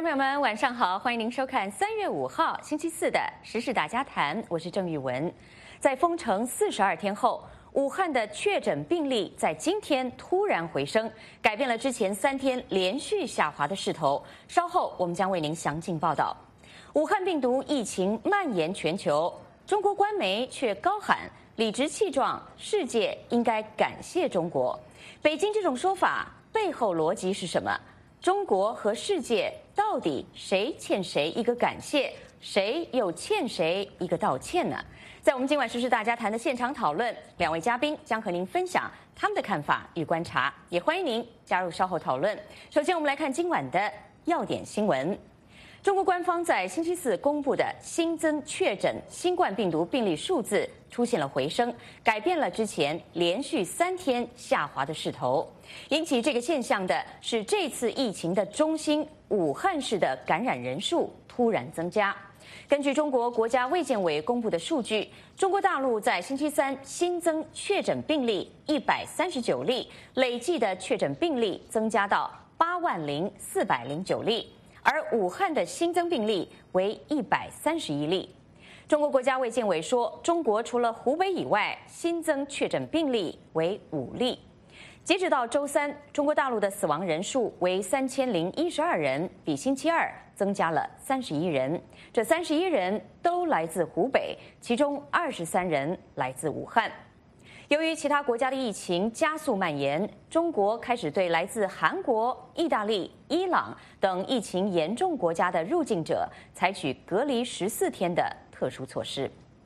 众朋友们，晚上好，欢迎您收看3月5号星期四的时事大家谈，我是郑玉文。在封城42天后，武汉的确诊病例在今天突然回升，改变了之前3天连续下滑的势头。稍后我们将为您详尽报道。武汉病毒疫情蔓延全球，中国官媒却高喊理直气壮，世界应该感谢中国。北京这种说法背后逻辑是什么？中国和世界到底谁欠谁一个感谢，谁又欠谁一个道歉呢？在我们今晚时事大家谈的现场讨论，两位嘉宾将和您分享他们的看法与观察，也欢迎您加入稍后讨论。首先，我们来看今晚的要点新闻。中国官方在星期四公布的新增确诊新冠病毒病例数字出现了回升，改变了之前连续3天下滑的势头。引起这个现象的是这次疫情的中心武汉市的感染人数突然增加。根据中国国家卫健委公布的数据，中国大陆在星期三新增确诊病例139例，累计的确诊病例增加到80409例。而武汉的新增病例为131例。中国国家卫健委说，中国除了湖北以外，新增确诊病例为5例。截止到周三，中国大陆的死亡人数为3012人，比星期二增加了31人。这31人都来自湖北，其中23人来自武汉。由于其他国家的疫情加速蔓延，中国开始对来自韩国、意大利、伊朗等疫情严重国家的入境者采取隔离14天的特殊措施。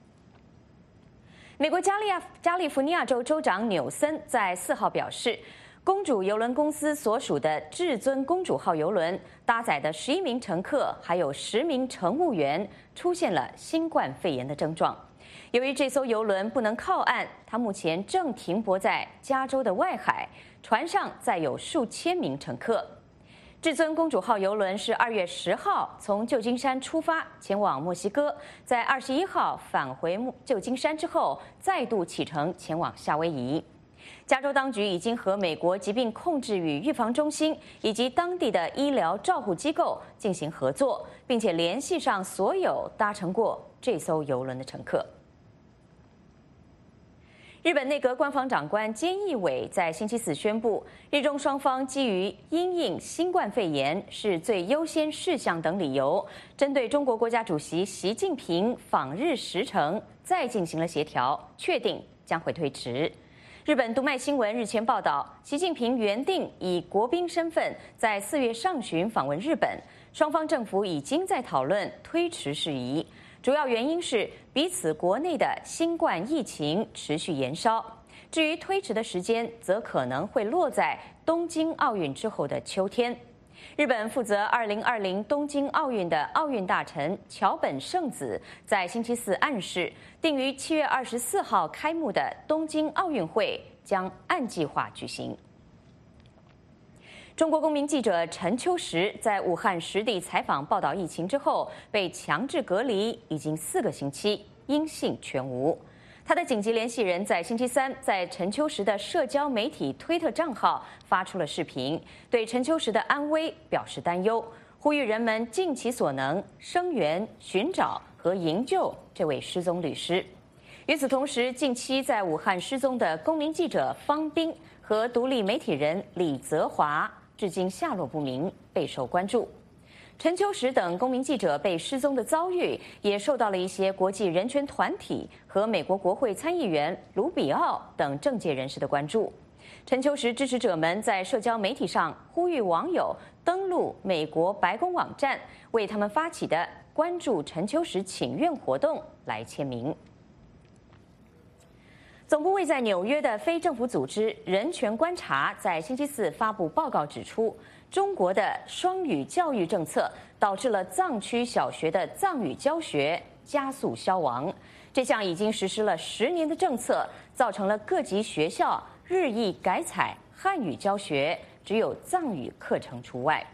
美国加利福尼亚州州长纽森在4号表示，公主邮轮公司所属的至尊公主号邮轮搭载的11名乘客还有10名乘务员出现了新冠肺炎的症状。由于这艘邮轮不能靠岸，它目前正停泊在加州的外海，船上载有数千名乘客。至尊公主号邮轮是2月10号从旧金山出发前往墨西哥，在21号返回旧金山之后，再度启程前往夏威夷。加州当局已经和美国疾病控制与预防中心以及当地的医疗照护机构进行合作，并且联系上所有搭乘过这艘邮轮的乘客。日本内阁官房长官菅义伟在星期四宣布，日中双方基于因应新冠肺炎是最优先事项等理由，针对中国国家主席习近平访日时程再进行了协调，确定将会推迟。日本读卖新闻日前报道，习近平原定以国宾身份在4月上旬访问日本，双方政府已经在讨论推迟事宜。主要原因是彼此国内的新冠疫情持续延烧，至于推迟的时间，则可能会落在东京奥运之后的秋天。日本负责2020东京奥运的奥运大臣桥本圣子在星期四暗示，定于7月24号开幕的东京奥运会将按计划举行。中国公民记者陈秋实在武汉实地采访报道疫情之后，被强制隔离已经4个星期，音信全无。他的紧急联系人在星期三在陈秋实的社交媒体推特账号发出了视频，对陈秋实的安危表示担忧，呼吁人们尽其所能声援、寻找和营救这位失踪律师。与此同时，近期在武汉失踪的公民记者方斌和独立媒体人李泽华至今下落不明，备受关注。陈秋实等公民记者被失踪的遭遇，也受到了一些国际人权团体和美国国会参议员卢比奥等政界人士的关注。陈秋实支持者们在社交媒体上呼吁网友登录美国白宫网站，为他们发起的关注陈秋实请愿活动来签名。总部位在纽约的非政府组织人权观察在星期四发布报告指出，中国的双语教育政策导致了藏区小学的藏语教学加速消亡。这项已经实施了10年的政策，造成了各级学校日益改采汉语教学，只有藏语课程除外。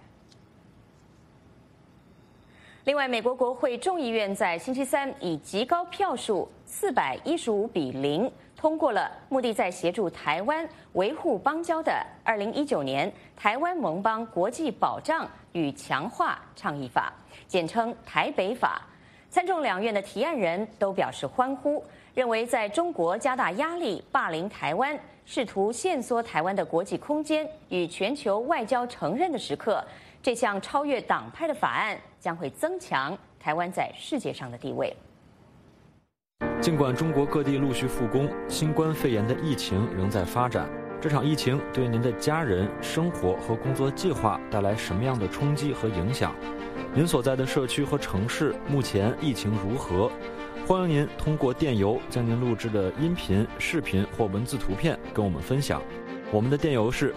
另外，美国国会众议院在星期三以极高票数415比0。 通过了目的在协助台湾维护邦交的2019年台湾盟邦国际保障与强化倡议法，简称台北法。参众两院的提案人都表示欢呼，认为在中国加大压力霸凌台湾，试图限缩台湾的国际空间与全球外交承认的时刻，这项超越党派的法案将会增强台湾在世界上的地位。 尽管中国各地陆续复工，新冠肺炎的疫情仍在发展。这场疫情对您的家人、生活和工作计划带来什么样的冲击和影响？您所在的社区和城市目前疫情如何？欢迎您通过电邮将您录制的音频、视频或文字图片跟我们分享。我们的电邮是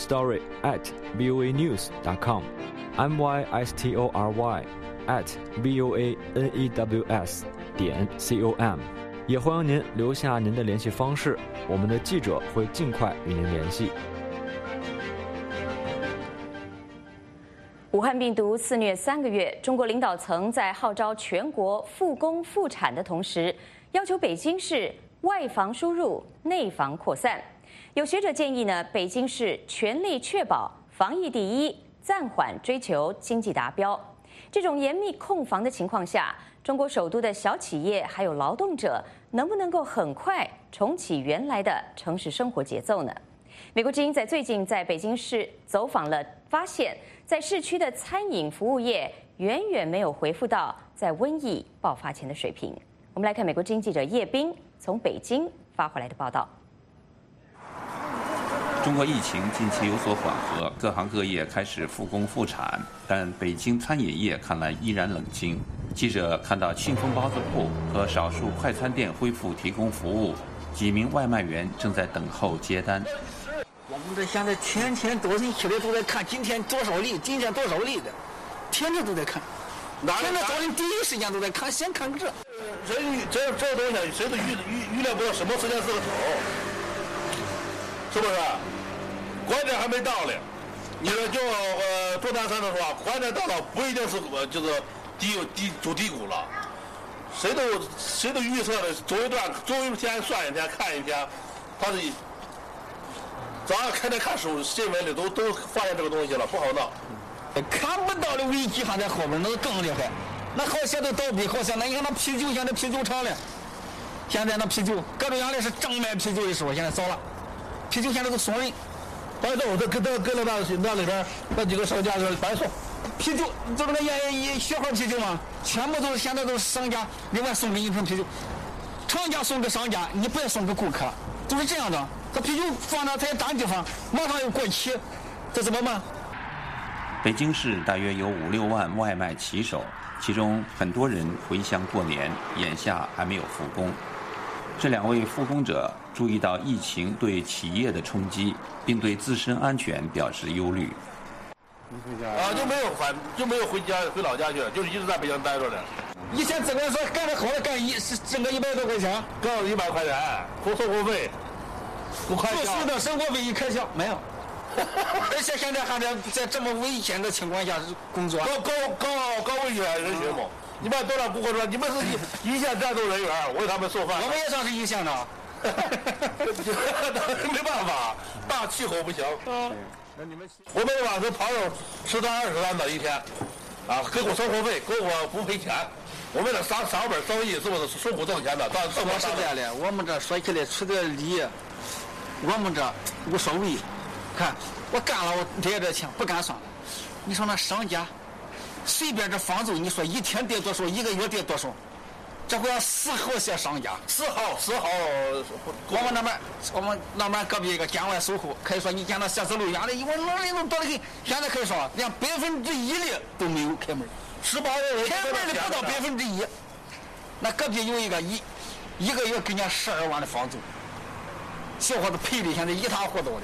mystory@voanews.com，mystory@voanews.com，也欢迎您留下您的联系方式，我们的记者会尽快与您联系。 武汉病毒肆虐3个月，中国领导层在号召全国复工复产的同时，要求北京市外防输入、内防扩散。有学者建议呢，北京市全力确保防疫第一，暂缓追求经济达标。这种严密控防的情况下，中国首都的小企业还有劳动者能不能够很快重启原来的城市生活节奏呢？美国之音最近在北京市走访了，发现在市区的餐饮服务业远远没有恢复到在瘟疫爆发前的水平。我们来看美国之音记者叶斌从北京发回来的报道。 中国疫情近期有所缓和，各行各业开始复工复产，但北京餐饮业看来依然冷清。记者看到庆丰包子铺和少数快餐店恢复提供服务，几名外卖员正在等候接单。 我们这现在天天多人起来都在看今天多少例，今天多少例的，天天都在看。现在早晨第一时间都在看，先看这。 这东西谁都预料不到什么时间是个头，是不是？关键还没到呢。你说就做单山的说，关键到了不一定是就是走低谷了。谁都预测的走一天算一天看一天，他是。早上开始看新闻里都发现这个东西了，不好闹。 看不到的危机还在后边，那更厉害。那好些都倒闭，好些那你看那啤酒，现在啤酒厂了，现在那啤酒，各种原来是正卖啤酒的时候，现在少了，啤酒现在都送人。 白送，这跟了那里边那几个商家是白送。 啤酒就是那雪花啤酒嘛，全部都是现在都是商家另外送给一瓶啤酒，厂家送给商家，你不要送给顾客，都是这样的。这啤酒放那才占地方，马上又过期，这怎么办？ 北京市大约有5、6万外卖骑手，其中很多人回乡过年，眼下还没有复工。这2位复工者注意到疫情对企业的冲击，并对自身安全表示忧虑。 就没有回老家去，就是一直在北京待着的。 以前这个说干得好的挣个100多块钱， 挣100块钱，付生活费。 不开销的生活费一开销没有，而且现在还在这么危险的情况下工作， 高危险人群嘛。你们到那顾客说你们是一线战斗人员，为他们送饭。 我们也算是一线的， 没办法，大气候不行。我们晚上跑10单20单的一天，啊，给我生活费，给我不赔钱。我们这上本生意是不是辛苦挣钱的？但说实在的，我们这说起来出点力。我们这无所谓，看我干了，我跌这钱不敢算了。你说那商家，随便这房租，你说一天跌多少，一个月跌多少，这会要死好些商家。 死好。 我们那边隔壁一个建外售后，可以说你见到写字楼原来我老人都多得很，现在可以说连1%的都没有开门，18人开门的不到1%。那隔壁有一个一个月给人家12万的房租。小伙子赔的现在一塌糊涂的，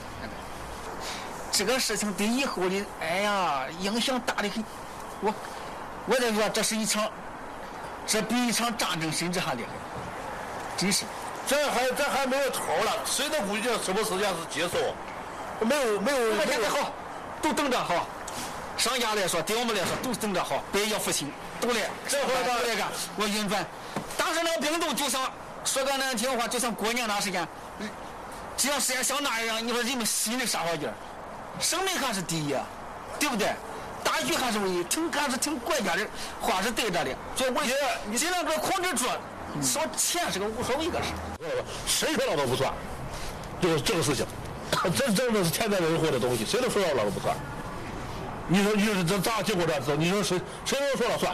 这个事情对以后的影响大的很。我在说这比一场战争甚至还厉害，真是。 这还没有头了，谁都估计什么时间是结束？没有。 现在好，都等着好。商家来说，对我们来说都等着好，别要复兴，都来。 这回都来干，我运转。当时那个病毒就像说个难听话，就像过年那时间，只要时间像那样，你说人们心里啥玩意儿？生命还是第一，对不对？大局还是唯一，还是听国家的话是对着的，所以我也尽量给控制住，说钱是个无所谓的事。 谁说了都不算，就是这个事情，这真的是天灾人祸的东西，谁都说了都不算。你说这咋经过这次？你说谁都说了算？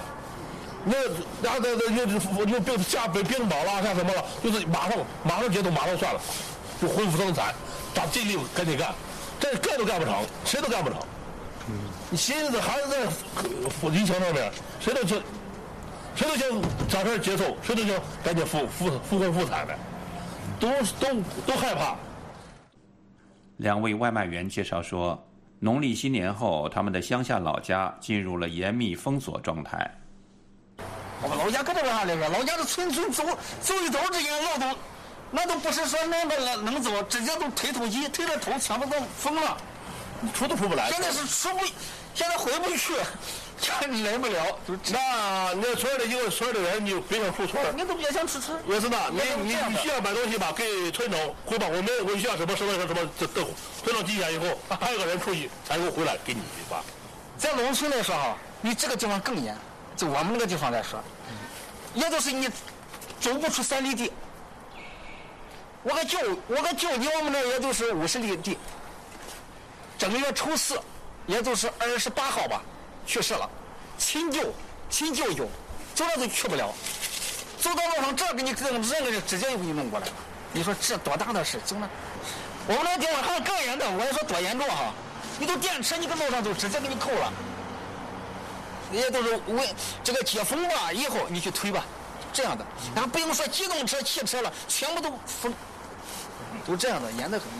又病下被病倒了，像什么了，就是马上解冻，马上算了，就恢复生产，咱尽力赶紧干，这干都干不成，谁都干不成。你现在还是在疫情上面，谁都想早点接受，谁都想赶紧复工复产的，都害怕。 2位外卖员介绍说，农历新年后，他们的乡下老家进入了严密封锁状态。 我们老家可不啥来说，老家的村走一走之间，那都不是说能走，直接都推土机推着头，全部都封了， 出都出不来。 现在是现在回不去，来不了。 那你村里一个村的人，你就别想出村， 你都别想出村。 也是的，你需要买东西吧，给村长汇报，我需要什么，村长记下以后，还有个人出去才能回来给你发。 在农村来说哈，你这个地方更严。就我们那个地方来说，也就是你走不出3里地。我个舅离我们那也就是50里地。正月初4，也就是28号吧，去世了。亲舅有，走了都去不了。走到路上，这给你人直接就给你弄过来了。你说这多大的事？走了，我们那地方还更严的，我也说多严重哈！你都电车，你搁路上就直接给你扣了。也都是这个解封吧，以后你去推吧，这样的，然后不用说机动车、汽车了，全部都封，都这样的，严得很。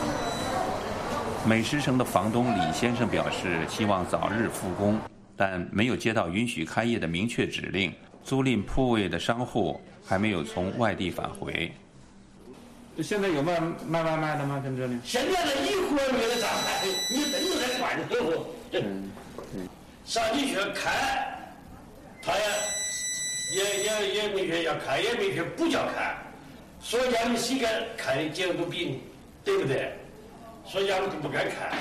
美食城的房东李先生表示，希望早日复工，但没有接到允许开业的明确指令。租赁铺位的商户还没有从外地返回。 现在有卖外卖的吗？在这里？ 现在的一户没得咋卖，你灯都在关着。上去去开，他也没说要开，也没说不叫开，所以俺们谁敢开的结果都比你，对不对？所以俺们就不敢开。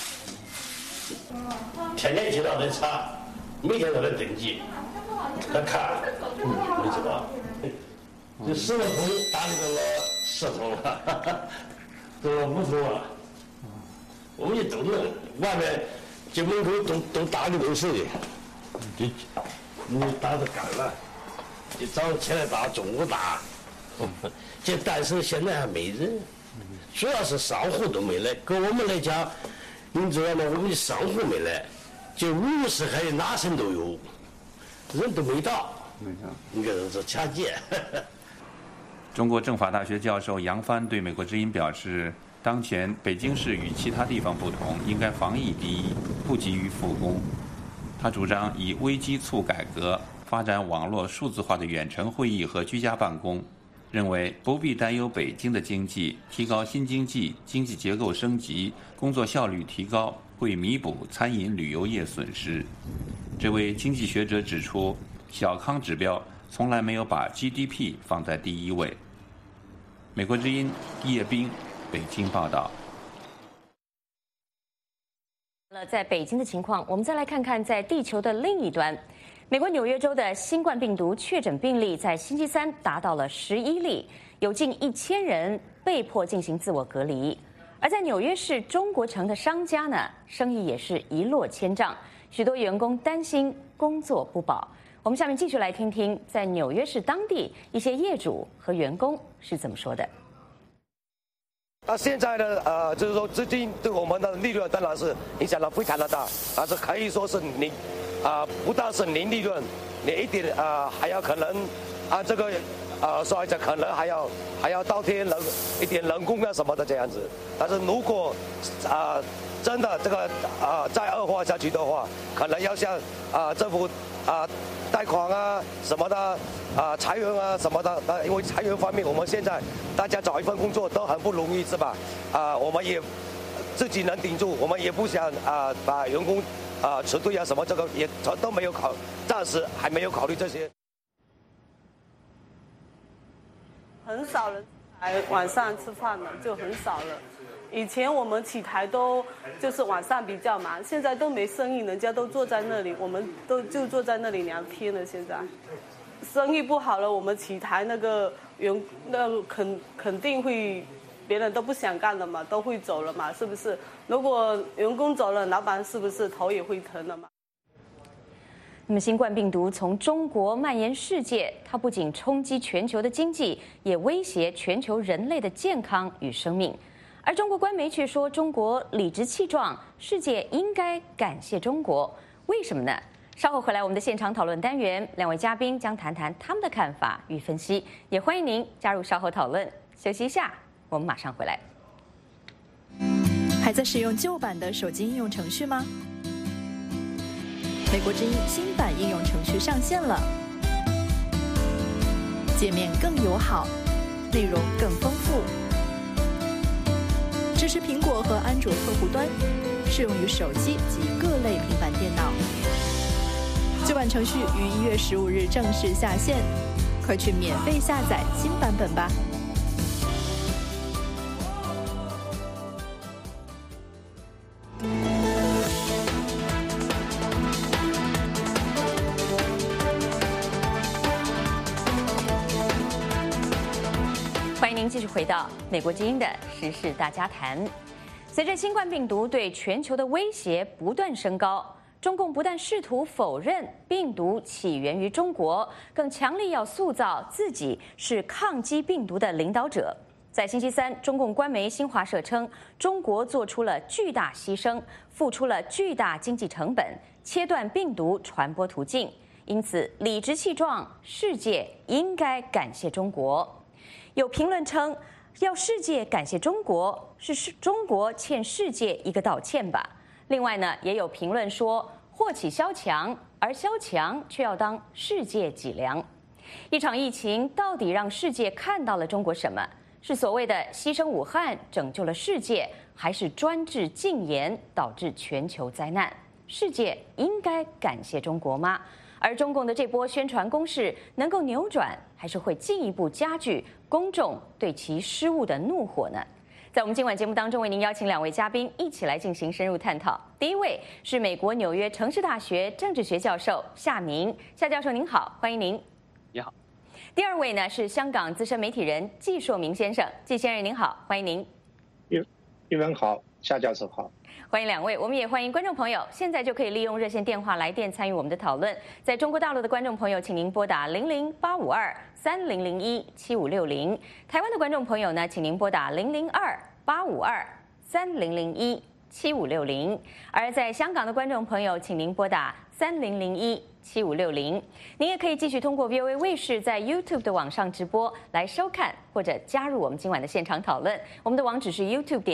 天天接到的查，每天都在登记，他看，你知道？这10个桶打那个10桶了，都5桶了。我们也都能，外面。这门口都打的都是的，你打的干了，你早上起来打，中午打，但是现在还没人，主要是商户都没来。跟我们来讲，你知道吗？我们的商户没来，就50还有哪省都有，人都没到，你看这掐界。 中国政法大学教授杨帆对美国之音表示，当前北京市与其他地方不同，应该防疫第一，不急于复工。他主张以危机促改革，发展网络数字化的远程会议和居家办公，认为不必担忧北京的经济，提高新经济结构升级，工作效率提高，会弥补餐饮旅游业损失。这位经济学者指出，小康指标从来没有把 GDP 放在第一位。美国之音叶冰北京报道。 在北京的情况，我们再来看看在地球的另一端，美国纽约州的新冠病毒确诊病例在星期3达到了11例，有近1000人被迫进行自我隔离。而在纽约市中国城的商家呢，生意也是一落千丈，许多员工担心工作不保。我们下面继续来听听在纽约市当地一些业主和员工是怎么说的。 现在呢，就是说资金对我们的利润当然是影响了非常的大，但是可以说是零，不但是零利润，你一点还要可能这个说一下可能还要倒贴一点人工啊什么的这样子。但是如果真的这个再恶化下去的话，可能要向政府贷款啊什么的裁员啊什么的。因为裁员方面，我们现在大家找一份工作都很不容易，是吧？我们也自己能顶住，我们也不想把员工辞退啊什么，这个也都没有暂时还没有考虑这些。 很少人来晚上吃饭了，就很少了。以前我们起台都就是晚上比较忙，现在都没生意，人家都坐在那里，我们就坐在那里聊天了。现在生意不好了，我们起台那个肯定会，别人都不想干了嘛，都会走了嘛，是不是？如果员工走了，老板是不是头也会疼了嘛？ 那么，新冠病毒从中国蔓延世界，它不仅冲击全球的经济，也威胁全球人类的健康与生命。而中国官媒却说，中国理直气壮，世界应该感谢中国。为什么呢？稍后回来我们的现场讨论单元，两位嘉宾将谈谈他们的看法与分析，也欢迎您加入稍后讨论。休息一下，我们马上回来。 还在使用旧版的手机应用程序吗？美国之音新版应用程序上线了，界面更友好，内容更丰富，支持苹果和安卓客户端，适用于手机及各类平板电脑。旧版程序于1月15日正式下线，快去免费下载新版本吧。 欢迎您继续回到美国之音的时事大家谈。随着新冠病毒对全球的威胁不断升高，中共不但试图否认病毒起源于中国，更强力要塑造自己是抗击病毒的领导者。在星期三，中共官媒新华社称，中国做出了巨大牺牲，付出了巨大经济成本，切断病毒传播途径，因此理直气壮，世界应该感谢中国。有评论称，要世界感谢中国，是中国欠世界一个道歉吧。另外呢，也有评论说，祸起萧墙，而萧墙却要当世界脊梁。一场疫情到底让世界看到了中国什么？是所谓的牺牲武汉拯救了世界，还是专制禁言导致全球灾难？世界应该感谢中国吗？而中共的这波宣传攻势能够扭转，还是会进一步加剧公众对其失误的怒火呢？在我们今晚节目当中，为您邀请两位嘉宾一起来进行深入探讨。第一位是美国纽约城市大学政治学教授夏明，夏教授您好，欢迎您。 你好。 第二位呢是香港资深媒体人季硕明先生，季先生您好，欢迎您。 玉文好，夏教授好。 欢迎两位，我们也欢迎观众朋友，现在就可以利用热线电话来电参与我们的讨论。在中国大陆的观众朋友，请您拨打00-852-3001-7560；台湾的观众朋友呢，请您拨打002-852-3001-7560；而在香港的观众朋友，请您拨打3001-7560。您也可以继续通过 VOA 卫视在 YouTube 的网上直播来收看，或者加入我们今晚的现场讨论。我们的网址是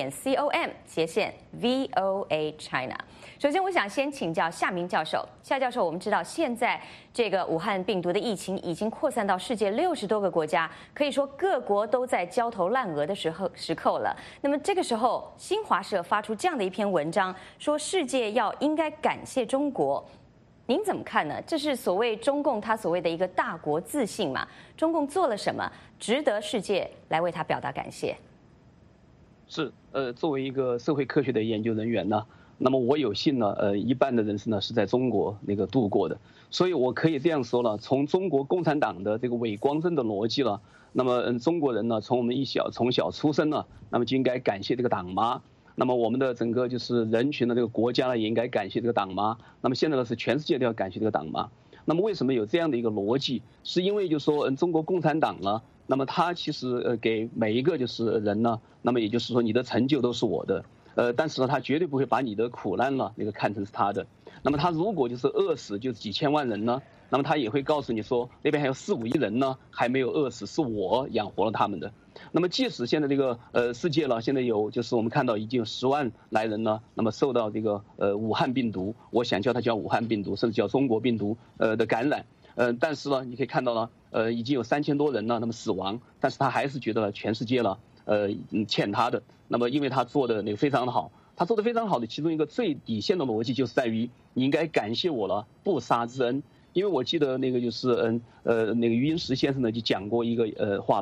youtube.com/VOA China。首先，我想先请教夏明教授。夏教授，我们知道现在这个武汉病毒的疫情已经扩散到世界60多个国家，可以说各国都在焦头烂额的时刻了。那么这个时候，新华社发出这样的一篇文章，说世界应该感谢中国。您怎么看呢？这是所谓中共他所谓的一个大国自信嘛？中共做了什么值得世界来为他表达感谢？ 是，作为一个社会科学的研究人员呢，那么我有幸呢，一半的人生呢是在中国度过的，所以我可以这样说了，从中国共产党的这个伪光正的逻辑了，那么中国人呢，从我们从小出生呢，那么就应该感谢这个党妈。那么我们的整个就是人群的这个国家呢，也应该感谢这个党妈。那么现在呢，是全世界都要感谢这个党妈。那么为什么有这样的一个逻辑？是因为就是说，中国共产党呢，那么他其实给每一个就是人呢，那么也就是说你的成就都是我的，但是呢，他绝对不会把你的苦难呢看成是他的。那么他如果就是饿死就是几千万人呢，那么他也会告诉你说，那边还有4、5亿人呢还没有饿死，是我养活了他们的。那么即使现在这个世界了，现在有就是我们看到已经有10万来人呢，那么受到这个武汉病毒，我想叫它叫武汉病毒，甚至叫中国病毒的感染。但是呢，你可以看到呢，已经有3000多人呢，那么死亡，但是他还是觉得全世界了欠他的。那么因为他做的非常的好，他做的非常好的其中一个最底线的逻辑就是在于你应该感谢我了不杀之恩。因为我记得就是那个余英时先生呢就讲过一个话了。他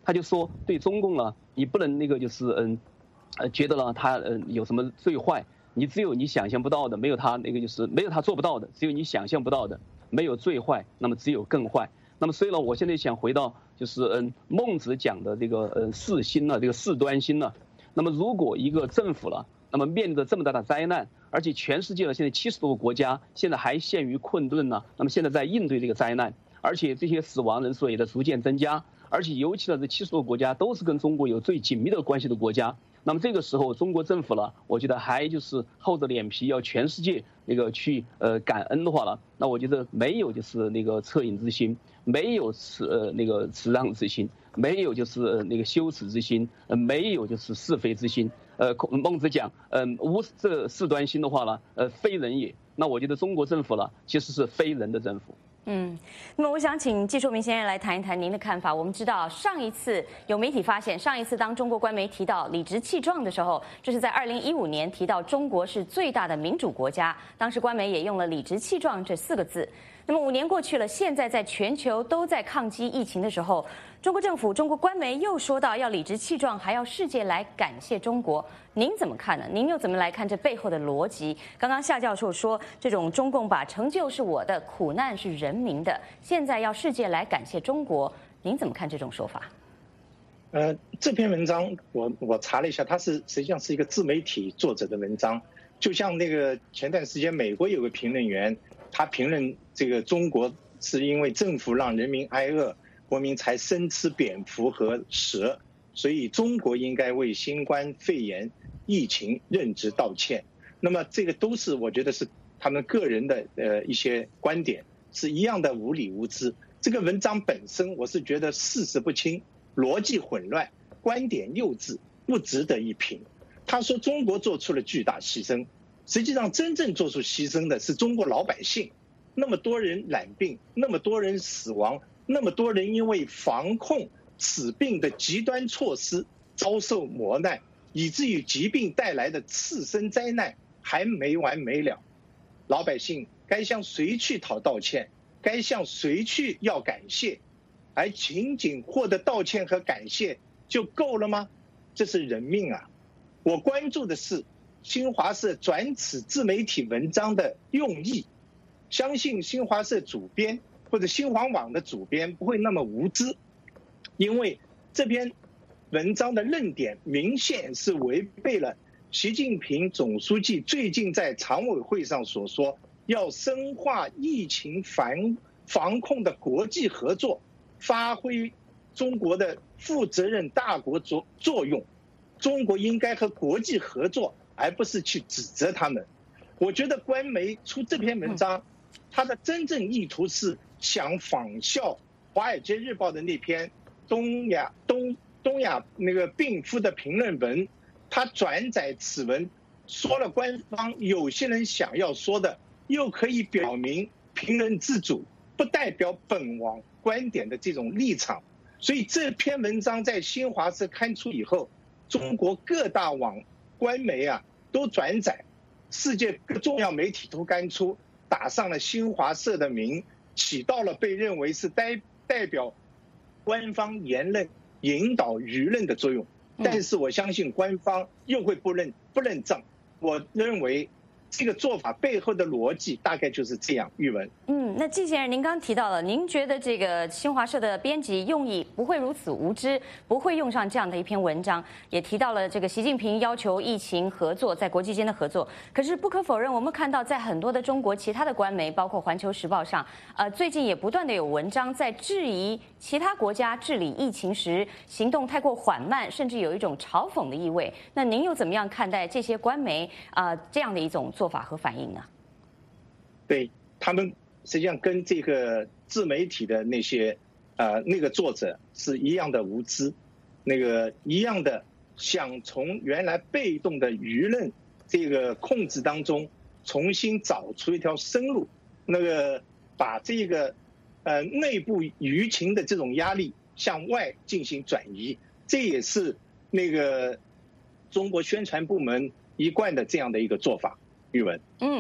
他就说对中共呢，你不能那个就是觉得呢他有什么最坏，你只有你想象不到的，没有他那个就是没有他做不到的，只有你想象不到的，没有最坏，那么只有更坏。那么所以呢，我现在想回到就是孟子讲的这个四心呢，这个四端心呢。那么如果一个政府了，那么面对着这么大的灾难，而且全世界呢现在70多个国家现在还陷于困顿呢，那么现在在应对这个灾难，而且这些死亡人数也在逐渐增加，而且尤其呢这70多个国家都是跟中国有最紧密的关系的国家。那么这个时候，中国政府呢，我觉得还就是厚着脸皮要全世界那个去感恩的话了，那我觉得没有就是那个恻隐之心，没有那个辞让之心，没有就是那个羞耻之心，没有就是是非之心。孟子讲，无这四端心的话呢，非人也。那我觉得中国政府呢，其实是非人的政府。 那么我想请季硕明先生来谈一谈您的看法。我们知道上一次有媒体发现，上一次当中国官媒提到理直气壮的时候，这是在2015年提到中国是最大的民主国家，当时官媒也用了理直气壮这4个字。那么5年过去了，现在在全球都在抗击疫情的时候，中国政府、中国官媒又说到要理直气壮，还要世界来感谢中国。您怎么看呢？您又怎么来看这背后的逻辑？刚刚夏教授说，这种中共把成就是我的，苦难是人民的，现在要世界来感谢中国，您怎么看这种说法？ 这篇文章我查了一下，它实际上是一个自媒体作者的文章，就像那个前段时间美国有个评论员，他评论这个中国是因为政府让人民挨饿，国民才生吃蝙蝠和蛇，所以中国应该为新冠肺炎疫情任职道歉。那么这个都是我觉得是他们个人的一些观点，是一样的无理无知。这个文章本身我是觉得事实不清，逻辑混乱，观点幼稚，不值得一评。他说中国做出了巨大牺牲，实际上真正做出牺牲的是中国老百姓。那么多人染病，那么多人死亡，那么多人因为防控此病的极端措施遭受磨难，以至于疾病带来的次生灾难还没完没了。老百姓该向谁去讨道歉，该向谁去要感谢，而仅仅获得道歉和感谢就够了吗？这是人命啊！我关注的是新华社转此自媒体文章的用意，相信新华社主编或者新华网的主编不会那么无知，因为这篇文章的论点明显是违背了习近平总书记最近在常委会上所说要深化疫情防控的国际合作，发挥中国的负责任大国作用。中国应该和国际合作，而不是去指责他们。我觉得官媒出这篇文章，它的真正意图是想仿效《华尔街日报》的那篇东亚那个病夫的评论文，他转载此文，说了官方有些人想要说的，又可以表明评论自主，不代表本网观点的这种立场。所以这篇文章在新华社刊出以后，中国各大网官媒都转载，世界各重要媒体都刊出，打上了新华社的名，起到了被认为是代表官方言论引导舆论的作用。但是我相信官方又会不认账。我认为这个做法背后的逻辑大概就是这样。玉文， 那季先生，您刚提到了，您觉得这个新华社的编辑用意不会如此无知，不会用上这样的一篇文章，也提到了这个习近平要求疫情合作，在国际间的合作。可是不可否认，我们看到在很多的中国其他的官媒，包括《环球时报》上，最近也不断的有文章在质疑其他国家治理疫情时行动太过缓慢，甚至有一种嘲讽的意味。那您又怎么样看待这些官媒这样的一种做法和反应呢？ 对，他们实际上跟这个自媒体的那些那个作者是一样的无知，那个一样的想从原来被动的舆论这个控制当中重新找出一条生路，那个把这个内部舆情的这种压力向外进行转移，这也是那个中国宣传部门一贯的这样的一个做法。玉文，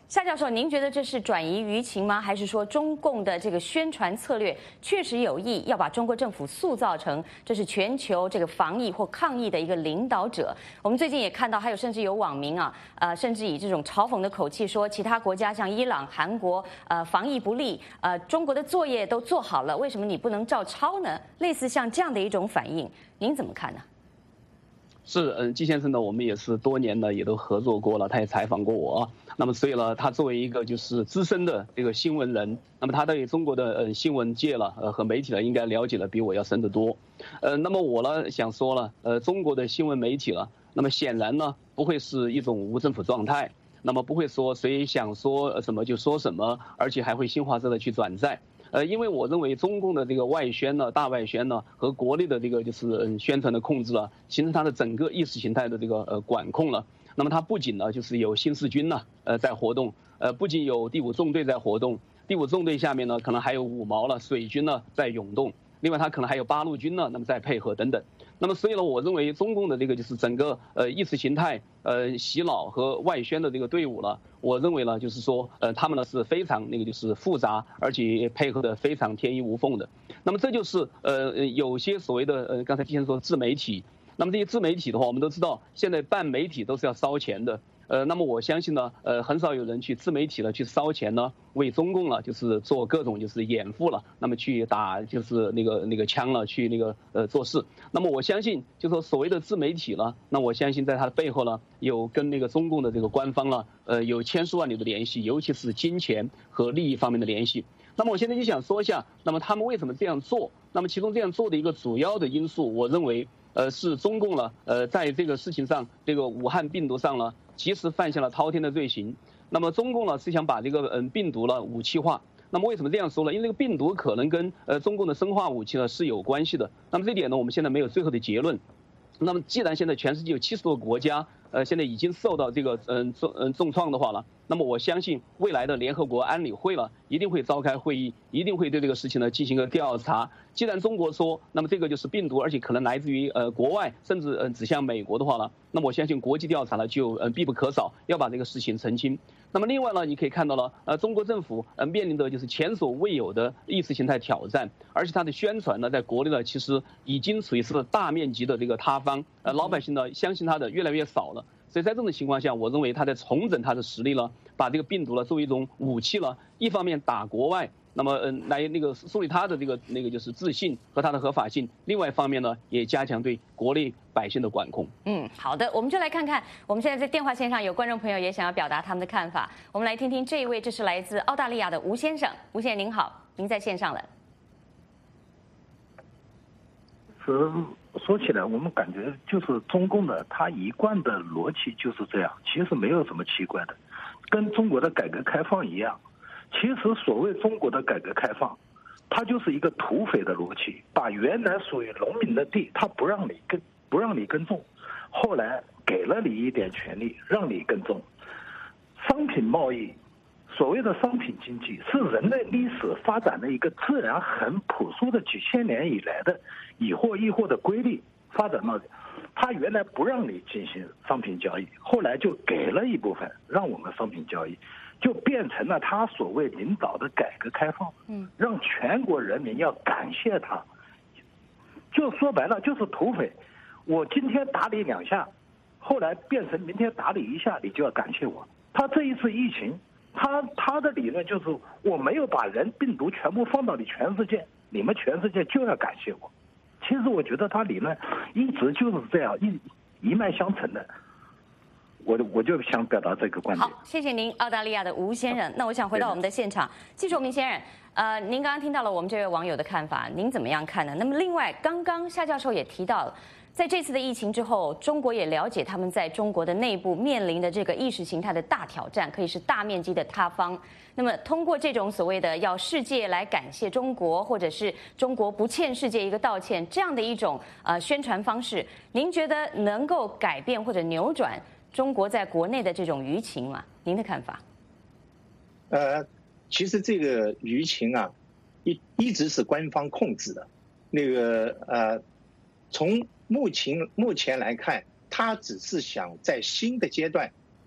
夏教授，您觉得这是转移舆情吗？还是说中共的这个宣传策略确实有意要把中国政府塑造成这是全球这个防疫或抗疫的一个领导者？我们最近也看到，还有甚至有网民甚至以这种嘲讽的口气说，其他国家像伊朗、韩国，防疫不力，中国的作业都做好了，为什么你不能照抄呢？类似像这样的一种反应，您怎么看呢？ 是，季先生呢，我们也是多年呢也都合作过了，他也采访过我。那么所以呢，他作为一个就是资深的这个新闻人，那么他对中国的新闻界了和媒体了应该了解的比我要深得多。那么我呢想说了，中国的新闻媒体了，那么显然呢不会是一种无政府状态，那么不会说谁想说什么就说什么，而且还会新华社的去转载。因为我认为中共的这个外宣呢，大外宣呢，和国内的这个就是宣传的控制了，形成它的整个意识形态的这个管控了。那么它不仅呢就是有新四军呢在活动，不仅有第5纵队在活动，第5纵队下面呢可能还有5毛了水军呢在涌动，另外它可能还有8路军呢，那么在配合等等。那么所以呢，我认为中共的这个就是整个意识形态洗脑和外宣的这个队伍了，我认为呢就是说他们呢是非常那个就是复杂，而且配合的非常天衣无缝的。那么这就是有些所谓的刚才之前说自媒体，那么这些自媒体的话，我们都知道现在办媒体都是要烧钱的。那么我相信呢，很少有人去自媒体了去烧钱呢，为中共了就是做各种就是掩护了，那么去打就是那个枪了，去那个做事。那么我相信，就说所谓的自媒体呢，那我相信在它的背后呢，有跟那个中共的这个官方呢，有千丝万缕的联系，尤其是金钱和利益方面的联系。那么我现在就想说一下，那么他们为什么这样做？那么其中这样做的一个主要的因素，我认为是中共呢，在这个事情上，这个武汉病毒上呢，其实犯下了滔天的罪行。那么中共呢是想把这个病毒呢武器化。那么为什么这样说呢？因为这个病毒可能跟中共的生化武器呢是有关系的。那么这点呢，我们现在没有最后的结论。那么既然现在全世界有70多个国家，现在已经受到这个重创的话了，那么我相信未来的联合国安理会了一定会召开会议，一定会对这个事情呢进行一个调查。既然中国说，那么这个就是病毒，而且可能来自于国外，甚至指向美国的话了，那么我相信国际调查呢就必不可少，要把这个事情澄清。那么另外呢，你可以看到了，中国政府面临的就是前所未有的意识形态挑战，而且它的宣传呢，在国内呢其实已经属于是大面积的这个塌方，老百姓呢相信它的越来越少了。所以在这种情况下，我认为他在重整他的实力了，把这个病毒呢作为一种武器了，一方面打国外，那么来那个树立他的这个就是自信和他的合法性，另外一方面呢也加强对国内百姓的管控。 好的，我们就来看看，我们现在在电话线上有观众朋友也想要表达他们的看法，我们来听听这一位，这是来自澳大利亚的吴先生。吴先生您好，您在线上了。 说起来，我们感觉就是中共的他一贯的逻辑就是这样，其实没有什么奇怪的，跟中国的改革开放一样。其实所谓中国的改革开放，它就是一个土匪的逻辑，把原来属于农民的地，他不让你耕种，后来给了你一点权利，让你耕种。商品贸易，所谓的商品经济，是人类历史发展的一个自然很朴素的几千年以来的以货易货的规律发展到，他原来不让你进行商品交易，后来就给了一部分让我们商品交易，就变成了他所谓领导的改革开放，让全国人民要感谢他，就说白了就是土匪。我今天打你2下，后来变成明天打你1下，你就要感谢我。他这一次疫情，他的理论就是我没有把病毒全部放到你全世界，你们全世界就要感谢我。其实我觉得他理论一直就是这样一脉相承的。我就想表达这个观点。 好，谢谢您，澳大利亚的吴先生。那我想回到我们的现场，季寿明先生，您刚刚听到了我们这位网友的看法，您怎么样看呢？那么另外，刚刚夏教授也提到了，在这次的疫情之后，中国也了解他们在中国的内部面临的这个意识形态的大挑战，可以是大面积的塌方。那么通过这种所谓的要世界来感谢中国，或者是中国不欠世界一个道歉这样的一种宣传方式，您觉得能够改变或者扭转中国在国内的这种舆情吗？您的看法？ 其实这个舆情啊，一直是官方控制的。那个从目前来看，他只是想在新的阶段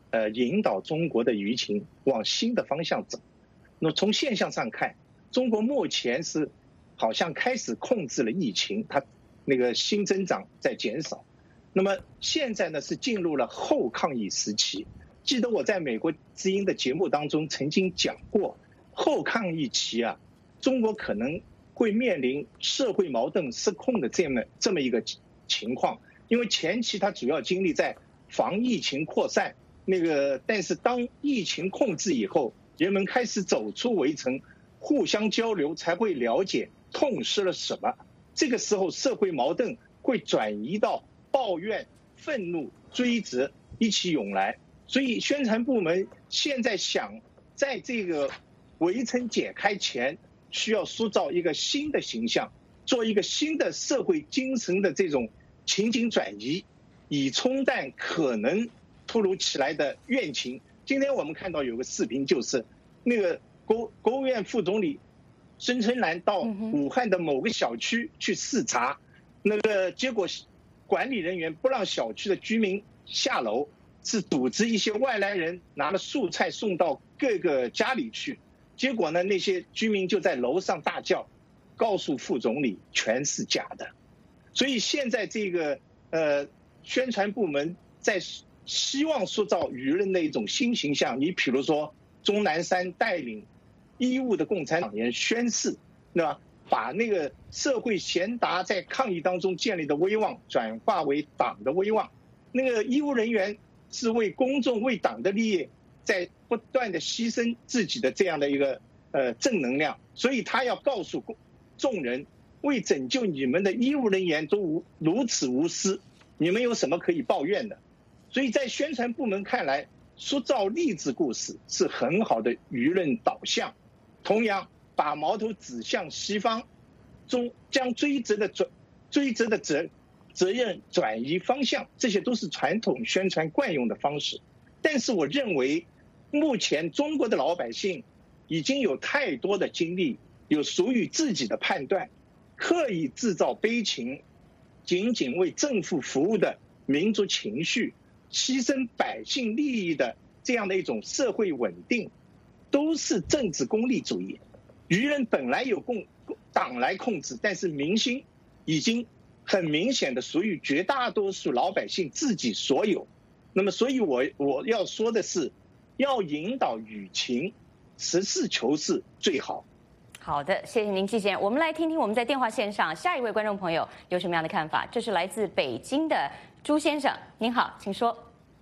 引导中国的舆情往新的方向走。那么从现象上看，中国目前是好像开始控制了疫情，它那个新增长在减少。那么现在呢是进入了后抗疫时期。记得我在美国之音的节目当中曾经讲过，后抗疫期啊，中国可能会面临社会矛盾失控的这么一个情况。因为前期它主要精力在防疫情扩散，但是当疫情控制以后，人们开始走出围城，互相交流，才会了解痛失了什么。这个时候社会矛盾会转移到抱怨、愤怒、追责一起涌来。所以宣传部门现在想在这个围城解开前，需要塑造一个新的形象，做一个新的社会精神的这种情景转移，以冲淡可能突如其来的怨情。今天我们看到有个视频，就是那个国务院副总理孙春兰到武汉的某个小区去视察，结果管理人员不让小区的居民下楼，是组织一些外来人拿了素菜送到各个家里去。结果呢，那些居民就在楼上大叫，告诉副总理全是假的。所以现在这个宣传部门在希望塑造舆论的一种新形象。你比如说钟南山带领医务的共产党员宣誓，对吧？把那个社会贤达在抗疫当中建立的威望转化为党的威望。那个医务人员是为公众、为党的利益在不断的牺牲自己的这样的一个正能量，所以他要告诉众人，为拯救你们的医务人员都如此无私，你们有什么可以抱怨的？所以在宣传部门看来，塑造励志故事是很好的舆论导向。同样，把矛头指向西方，将追责的责任转移方向，这些都是传统宣传惯用的方式。但是我认为，目前中国的老百姓已经有太多的精力，有属于自己的判断，刻意制造悲情，仅仅为政府服务的民族情绪，牺牲百姓利益的这样的一种社会稳定，都是政治功利主义。舆论本来有党来控制，但是民心已经很明显的属于绝大多数老百姓自己所有。那么所以我要说的是，要引导舆情，实事求是最好。 好的，谢谢您，季先生。我们来听听我们在电话线上下一位观众朋友有什么样的看法。这是来自北京的朱先生，您好，请说。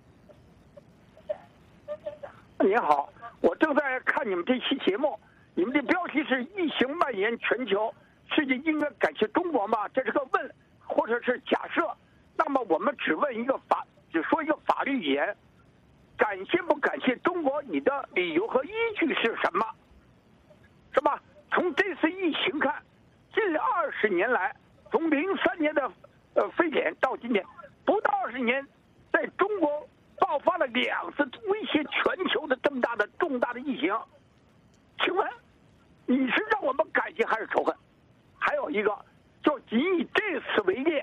您好，我正在看你们这期节目，你们的标题是疫情蔓延全球，世界应该感谢中国吗？这是个问，或者是假设。那么我们只说一个法律语言，感谢不感谢中国？你的理由和依据是什么？是吧？从这次疫情看，近20年来，从03年的非典到今天，不到20年，在中国爆发了2次威胁全球的这么大的重大的疫情。请问，你是让我们感谢还是仇恨？还有一个，就仅以这次为例，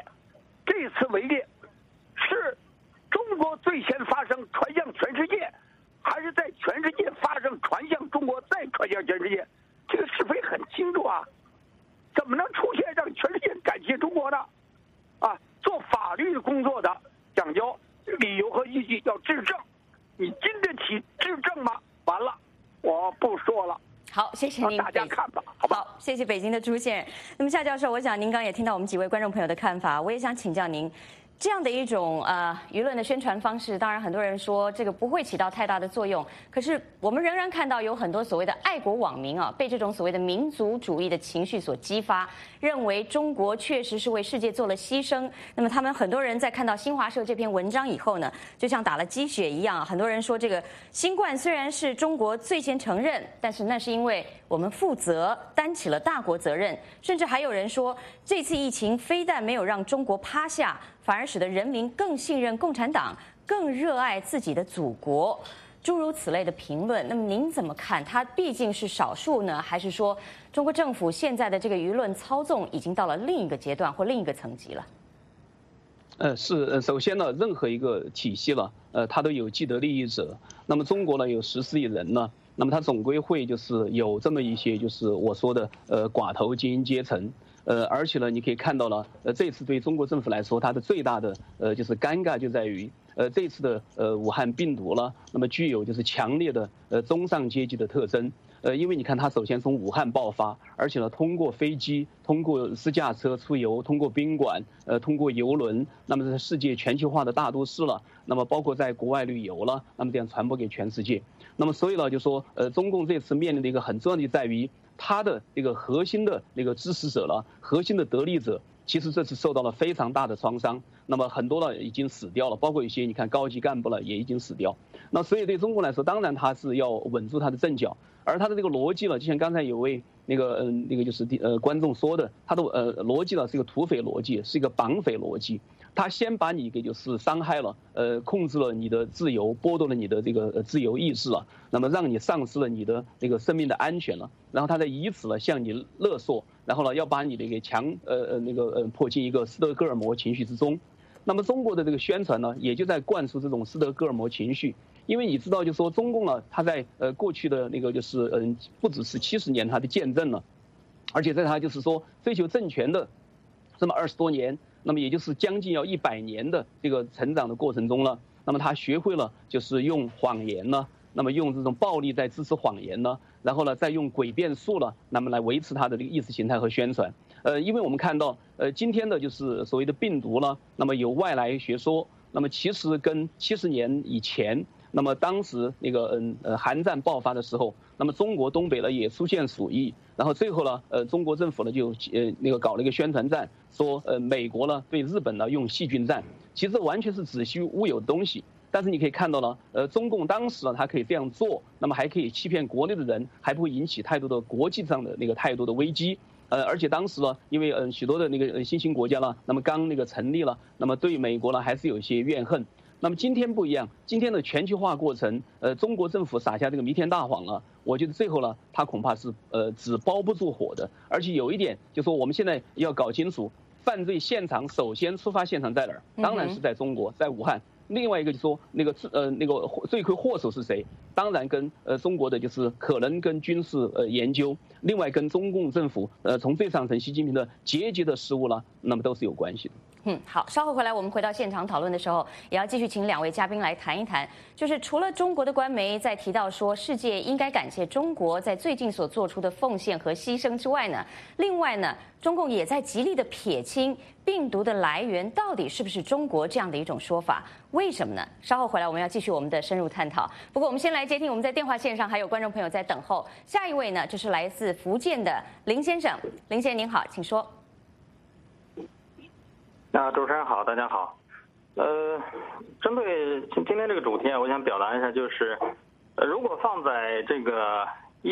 是中国最先发生传向全世界，还是在全世界发生传向中国再传向全世界？这个是非很清楚啊，怎么能出现让全世界感谢中国呢？啊，做法律工作的讲究理由和依据，要质证。你经得起质证吗？完了，我不说了。 好，谢谢您， 大家看吧，好吧。 好，谢谢北京的朱先生。那么夏教授，我想您刚也听到我们几位观众朋友的看法，我也想请教您。这样的一种舆论的宣传方式，当然很多人说这个不会起到太大的作用，可是我们仍然看到有很多所谓的爱国网民被这种所谓的民族主义的情绪所激发，认为中国确实是为世界做了牺牲。那么他们很多人在看到新华社这篇文章以后呢，就像打了鸡血一样，很多人说这个新冠虽然是中国最先承认，但是那是因为我们负责，担起了大国责任。甚至还有人说，这次疫情非但没有让中国趴下，反而使得人民更信任共产党，更热爱自己的祖国，诸如此类的评论。那么您怎么看？它毕竟是少数呢，还是说中国政府现在的这个舆论操纵已经到了另一个阶段或另一个层级了？ 首先呢，任何一个体系了，它都有既得利益者。那么中国呢有14亿人呢，那么它总归会就是有这么一些就是我说的寡头精英阶层。而且呢，你可以看到了，这次对中国政府来说，它的最大的就是尴尬就在于，这次的武汉病毒呢，那么具有就是强烈的中上阶级的特征。因为你看，它首先从武汉爆发，而且呢，通过飞机、通过私家车出游、通过宾馆、通过邮轮，那么在世界全球化的大都市了，那么包括在国外旅游了，那么这样传播给全世界。那么所以呢，就说中共这次面临的一个很重要的在于，它的这个核心的那个支持者了，核心的得利者，其实这次受到了非常大的创伤。那么很多呢已经死掉了，包括一些你看高级干部了也已经死掉。那所以对中国来说，当然它是要稳住它的阵脚。而他的这个逻辑呢，就像刚才有位那个就是观众说的，他的逻辑呢是一个土匪逻辑，是一个绑匪逻辑。他先把你给就是伤害了，控制了你的自由，剥夺了你的这个自由意志了，那么让你丧失了你的那个生命的安全了。然后他再以此呢向你勒索，然后呢要把你的给迫进一个斯德哥尔摩情绪之中。那么中国的这个宣传呢，也就在灌输这种斯德哥尔摩情绪。因为你知道，就说中共呢，它在过去的那个就是不只是70年它的见证了，而且在它就是说追求政权的这么20多年，那么也就是将近要100年的这个成长的过程中了，那么他学会了就是用谎言呢，那么用这种暴力在支持谎言呢，然后呢再用诡辩术了，那么来维持他的这个意识形态和宣传。因为我们看到今天的就是所谓的病毒呢，那么有外来学说，那么其实跟70年以前。那么当时那个韩战爆发的时候，那么中国东北呢也出现鼠疫，然后最后呢中国政府呢就搞了一个宣传战，说美国呢对日本呢用细菌战，其实完全是子虚乌有的东西。但是你可以看到呢，中共当时呢它可以这样做，那么还可以欺骗国内的人，还不会引起太多的国际上的那个太多的危机。而且当时呢，因为许多的那个新兴国家呢，那么刚那个成立了，那么对美国呢还是有一些怨恨。那么今天不一样，今天的全球化过程，中国政府撒下这个弥天大谎了，我觉得最后呢，它恐怕是纸包不住火的。而且有一点，就是说我们现在要搞清楚，犯罪现场首先出发现场在哪儿？当然是在中国，在武汉。另外一个就是说，那个罪魁祸首是谁？当然跟中国的就是可能跟军事研究，另外跟中共政府从最上层习近平的节节的失误了，那么都是有关系的。 好，稍后回来我们回到现场讨论的时候，也要继续请2位嘉宾来谈一谈，就是除了中国的官媒在提到说世界应该感谢中国在最近所做出的奉献和牺牲之外呢，另外呢，中共也在极力的撇清病毒的来源到底是不是中国这样的一种说法，为什么呢？稍后回来我们要继续我们的深入探讨。不过我们先来接听我们在电话线上还有观众朋友在等候，下一位呢就是来自福建的林先生，林先生您好，请说。 主持人好，大家好。针对今天这个主题啊，我想表达一下，就是如果放在这个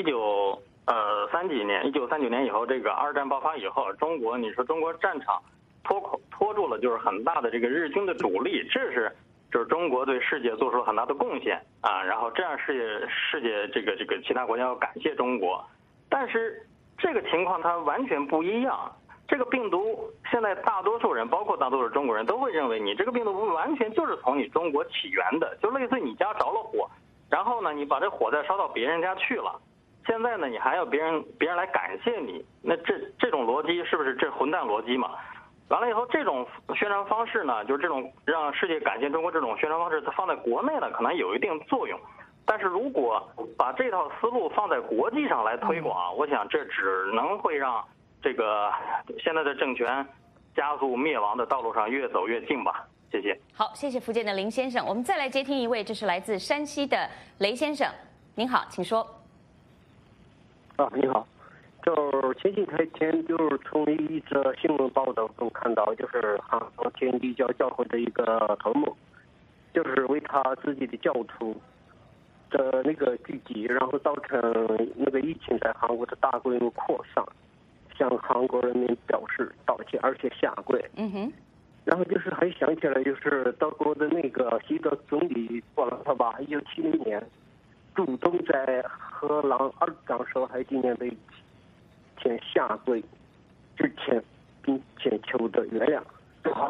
1939年以后，这个二战爆发以后，中国你说中国战场拖住了就是很大的这个日军的主力，就是中国对世界做出了很大的贡献啊，然后这样世界这个其他国家要感谢中国，但是这个情况它完全不一样。这个病毒现在大多数人，包括大多数中国人都会认为你这个病毒完全就是从你中国起源的，就类似你家着了火，然后呢你把这火再烧到别人家去了，现在呢你还要别人来感谢你，那这种逻辑是不是这混蛋逻辑嘛？完了以后，这种宣传方式呢，就是这种让世界感谢中国这种宣传方式，它放在国内呢可能有一定作用，但是如果把这套思路放在国际上来推广，我想这只能会让这个现在的政权加速灭亡的道路上越走越近吧。谢谢。 好，谢谢福建的林先生。我们再来接听一位，这是来自山西的雷先生，您好，请说。 你好，就是前几天就是从一则新闻报道中看到，就是韩国天地教教会的一个头目，就是为他自己的教徒的那个聚集，然后造成那个疫情在韩国的大规模扩散，向韩国人民表示道歉，而且下跪。然后就是还想起来，就是德国的那个希特总理过了他吧，1970年主动在荷兰2战受害纪念碑前下跪致歉，并且求得原谅。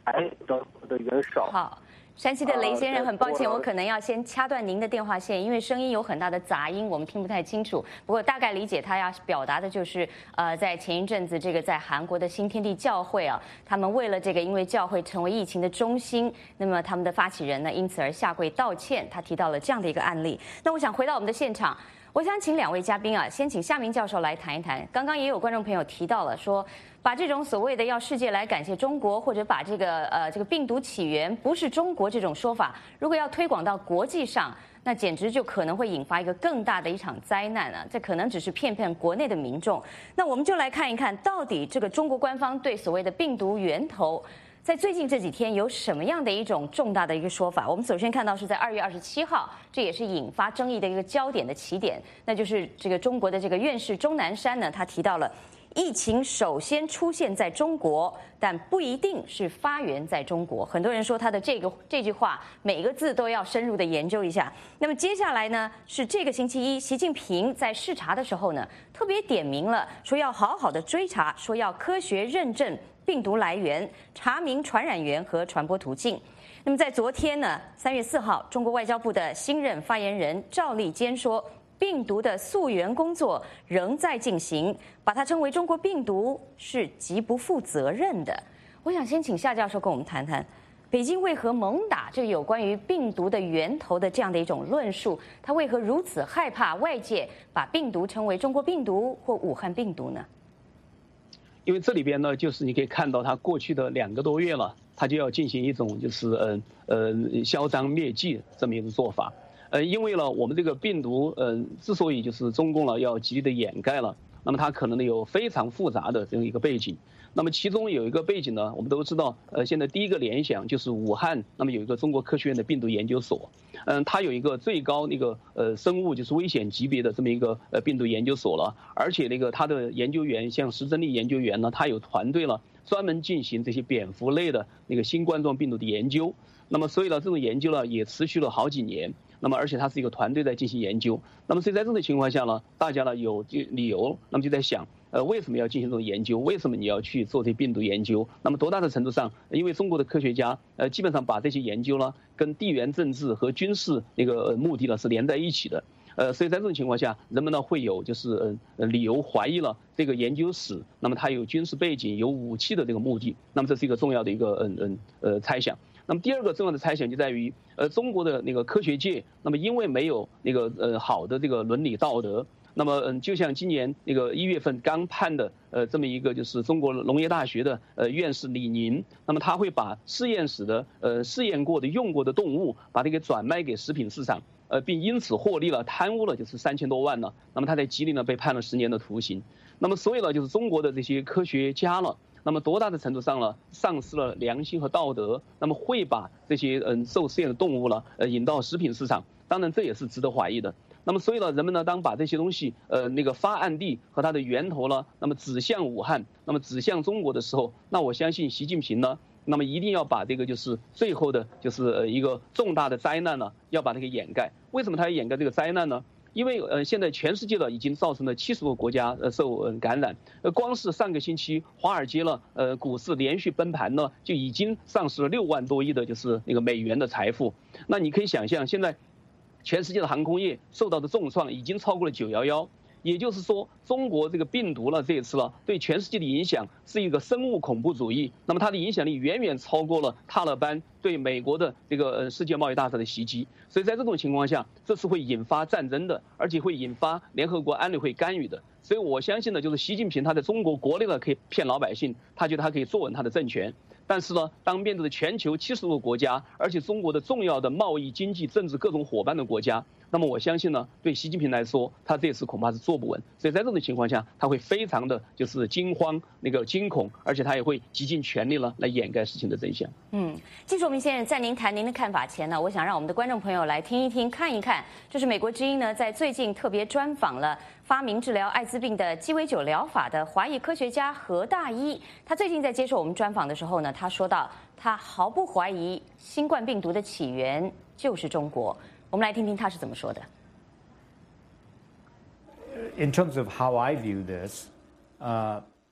台的元首。 好。山西的雷先生，很抱歉，我可能要先掐断您的电话线，因为声音有很大的杂音，我们听不太清楚。不过大概理解他要表达的就是，在前一阵子这个在韩国的新天地教会啊，他们为了这个，因为教会成为疫情的中心，那么他们的发起人呢，因此而下跪道歉。他提到了这样的一个案例。那我想回到我们的现场。我想请2位嘉宾啊，先请夏明教授来谈一谈。刚刚也有观众朋友提到了说，把这种所谓的要世界来感谢中国，或者把这个病毒起源不是中国这种说法，如果要推广到国际上，那简直就可能会引发一个更大的一场灾难啊！这可能只是骗骗国内的民众。那我们就来看一看，到底这个中国官方对所谓的病毒源头，在最近这几天有什么样的一种重大的一个说法？我们首先看到是在2月27号，这也是引发争议的一个焦点的起点，那就是这个中国的这个院士钟南山呢，他提到了疫情首先出现在中国，但不一定是发源在中国。很多人说他的这句话每一个字都要深入的研究一下。那么接下来呢，是这个星期一，习近平在视察的时候呢，特别点名了，说要好好的追查，说要科学认证病毒来源，查明传染源和传播途径。那么在昨天呢，3月4号，中国外交部的新任发言人赵立坚说，病毒的溯源工作仍在进行，把它称为中国病毒是极不负责任的。我想先请夏教授跟我们谈谈，北京为何猛打这个有关于病毒的源头的这样的一种论述？它为何如此害怕外界把病毒称为中国病毒或武汉病毒呢？ 因为这里边呢，就是你可以看到，它过去的2个多月了，它就要进行一种就是嚣张灭迹这么一种做法。因为呢，我们这个病毒之所以就是中共呢要极力的掩盖了，那么它可能呢有非常复杂的这样一个背景。那么其中有一个背景呢，我们都知道，现在第一个联想就是武汉，那么有一个中国科学院的病毒研究所，它有一个最高那个生物就是危险级别的这么一个病毒研究所了，而且那个它的研究员像石珍丽研究员呢，他有团队了，专门进行这些蝙蝠类的那个新冠状病毒的研究。那么所以呢，这种研究呢也持续了好几年。那么，而且它是一个团队在进行研究。那么，所以在这种情况下呢，大家呢有理由，那么就在想，为什么要进行这种研究？为什么你要去做这病毒研究？那么，多大的程度上，因为中国的科学家，基本上把这些研究呢，跟地缘政治和军事那个目的呢是连在一起的。所以在这种情况下，人们呢会有就是理由怀疑了这个研究室，那么它有军事背景、有武器的这个目的。那么这是一个重要的一个猜想。那么第二个重要的猜想就在于，中国的那个科学界，那么因为没有那个好的这个伦理道德，那么就像今年那个1月份刚判的这么一个就是中国农业大学的院士李宁，那么他会把实验室的试验过的用过的动物，把它给转卖给食品市场，并因此获利了，贪污了就是3000多万呢。那么他在吉林呢被判了10年的徒刑。那么所以呢，就是中国的这些科学家了。那么多大的程度上呢，丧失了良心和道德，那么会把这些受试验的动物呢，引到食品市场，当然这也是值得怀疑的。那么所以呢，人们呢当把这些东西那个发案地和它的源头呢，那么指向武汉，那么指向中国的时候，那我相信习近平呢，那么一定要把这个就是最后的就是一个重大的灾难呢，要把它给掩盖。为什么他要掩盖这个灾难呢？因为现在全世界的已经造成了70个国家受感染，光是上个星期华尔街了股市连续崩盘呢，就已经丧失了6万多亿的就是那个美元的财富。那你可以想象，现在全世界的航空业受到的重创已经超过了911。也就是说，中国这个病毒呢，这一次呢，对全世界的影响是一个生物恐怖主义。那么它的影响力远远超过了塔利班对美国的这个世界贸易大厦的袭击。所以在这种情况下，这是会引发战争的，而且会引发联合国安理会干预的。所以我相信呢，就是习近平他在中国国内呢可以骗老百姓，他觉得他可以坐稳他的政权。但是呢，当面对着全球70个国家，而且中国的重要的贸易、经济、政治各种伙伴的国家，那么我相信呢，对习近平来说，他这次恐怕是坐不稳。所以在这种情况下，他会非常的就是惊慌、那个惊恐，而且他也会极尽全力了来掩盖事情的真相。 季硕明先生，在您谈您的看法前呢，我想让我们的观众朋友来听一听、看一看，就是美国之音呢在最近特别专访了发明治疗艾滋病的鸡尾酒疗法的华裔科学家何大一。他最近在接受我们专访的时候呢，他说到他毫不怀疑新冠病毒的起源就是中国。我们来听听他是怎么说的。 In terms of how I view this,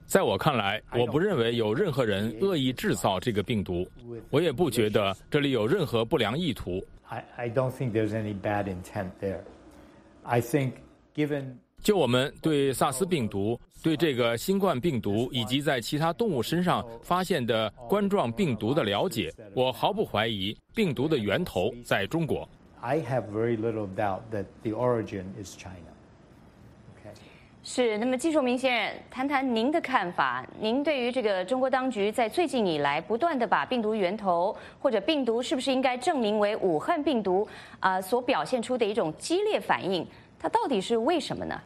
在我看来，我不认为有任何人恶意制造这个病毒，我也不觉得这里有任何不良意图。 I don't think there's any bad intent there. I think given 就我们对萨斯病毒、对这个新冠病毒以及在其他动物身上发现的冠状病毒的了解，我毫不怀疑病毒的源头在中国。 I have very little doubt that the origin is China. 是，那么季树明先生，谈谈您的看法。您对于这个中国当局在最近以来不断的把病毒源头或者病毒是不是应该证明为武汉病毒所表现出的一种激烈反应，它到底是为什么呢？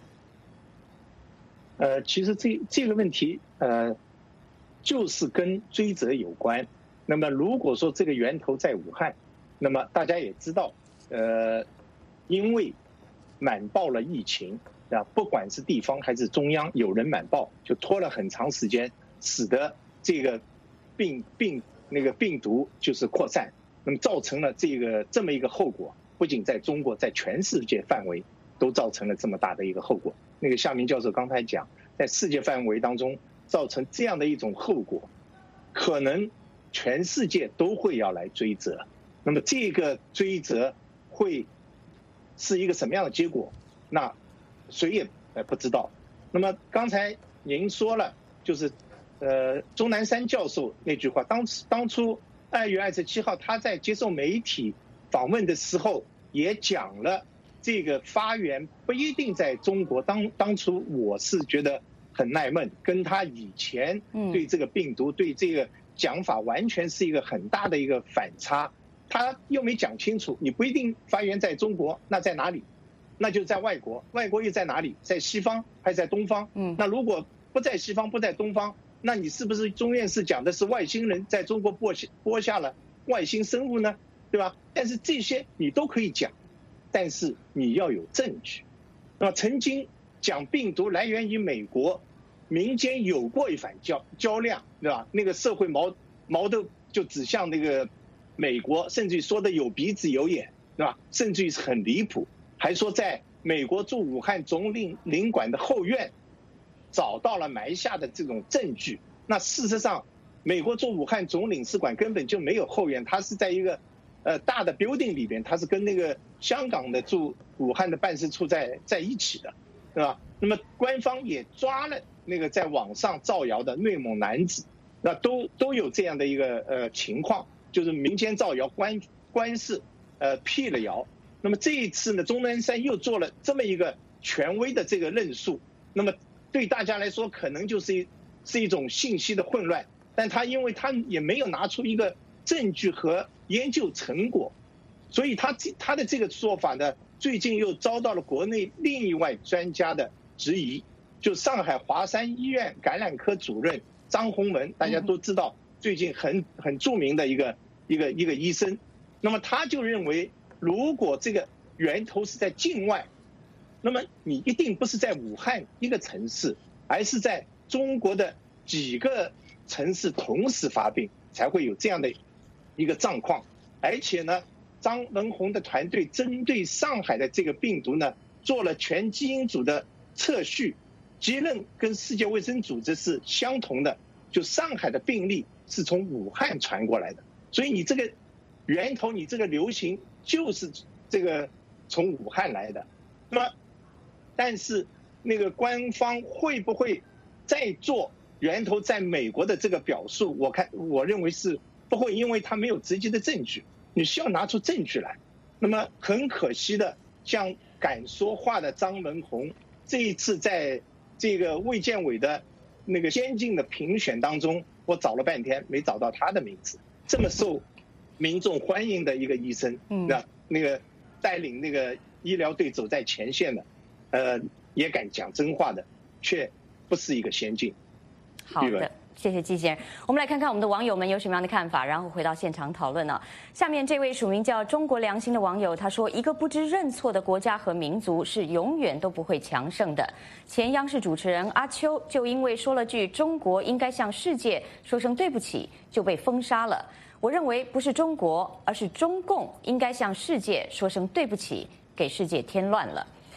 其实这个问题就是跟追责有关。那么如果说这个源头在武汉，那么大家也知道，因为瞒报了疫情。不管是地方还是中央，有人瞒报，就拖了很长时间，使得这个病毒就是扩散，那么造成了这么一个后果。不仅在中国，在全世界范围都造成了这么大的一个后果。那个夏明教授刚才讲，在世界范围当中造成这样的一种后果，可能全世界都会要来追责。那么这个追责会是一个什么样的结果？那谁也不知道。那么刚才您说了，就是钟南山教授那句话，当初2月27号他在接受媒体访问的时候也讲了，这个发源不一定在中国。当初我是觉得很纳闷，跟他以前对这个病毒对这个讲法完全是一个很大的一个反差。他又没讲清楚，你不一定发源在中国，那在哪里？那就在外国，外国又在哪里？在西方还是在东方？那如果不在西方，不在东方，那你是不是钟院士讲的是外星人在中国播下了外星生物呢？对吧？但是这些你都可以讲，但是你要有证据。那么曾经讲病毒来源于美国，民间有过一番较量，对吧？那个社会矛盾就指向那个美国，甚至于说的有鼻子有眼，对吧？甚至于是很离谱。还说在美国驻武汉总领馆的后院找到了埋下的这种证据。那事实上，美国驻武汉总领事馆根本就没有后院，它是在一个大的 building 里边，它是跟那个香港的驻武汉的办事处在一起的，对吧？那么官方也抓了那个在网上造谣的内蒙男子，那都有这样的一个情况，就是民间造谣，官是辟了谣。那么这一次呢，钟南山又做了这么一个权威的这个论述，那么对大家来说可能就是一种信息的混乱，但因为他也没有拿出一个证据和研究成果，所以他的这个说法呢，最近又遭到了国内另一位专家的质疑，就上海华山医院感染科主任张宏文，大家都知道，最近很著名的一个医生，那么他就认为，如果这个源头是在境外，那么你一定不是在武汉一个城市，而是在中国的几个城市同时发病，才会有这样的一个状况。而且呢，张文宏的团队针对上海的这个病毒呢，做了全基因组的测序，结论跟世界卫生组织是相同的，就上海的病例是从武汉传过来的，所以你这个源头，你这个流行就是这个从武汉来的。那么但是那个官方会不会再做源头在美国的这个表述，我认为是不会，因为他没有直接的证据，你需要拿出证据来。那么很可惜的，像敢说话的张文宏，这一次在这个卫健委的那个先进的评选当中，我找了半天没找到他的名字。这么受民众欢迎的一个医生，那个带领那个医疗队走在前线的，也敢讲真话的，却不是一个先进。 好的，谢谢季先生。我们来看看我们的网友们有什么样的看法，然后回到现场讨论呢。下面这位署名叫中国良心的网友他说，一个不知认错的国家和民族是永远都不会强盛的。前央视主持人阿秋就因为说了句中国应该向世界说声对不起就被封杀了。我认为不是中国，而是中共应该向世界说声对不起，给世界添乱了。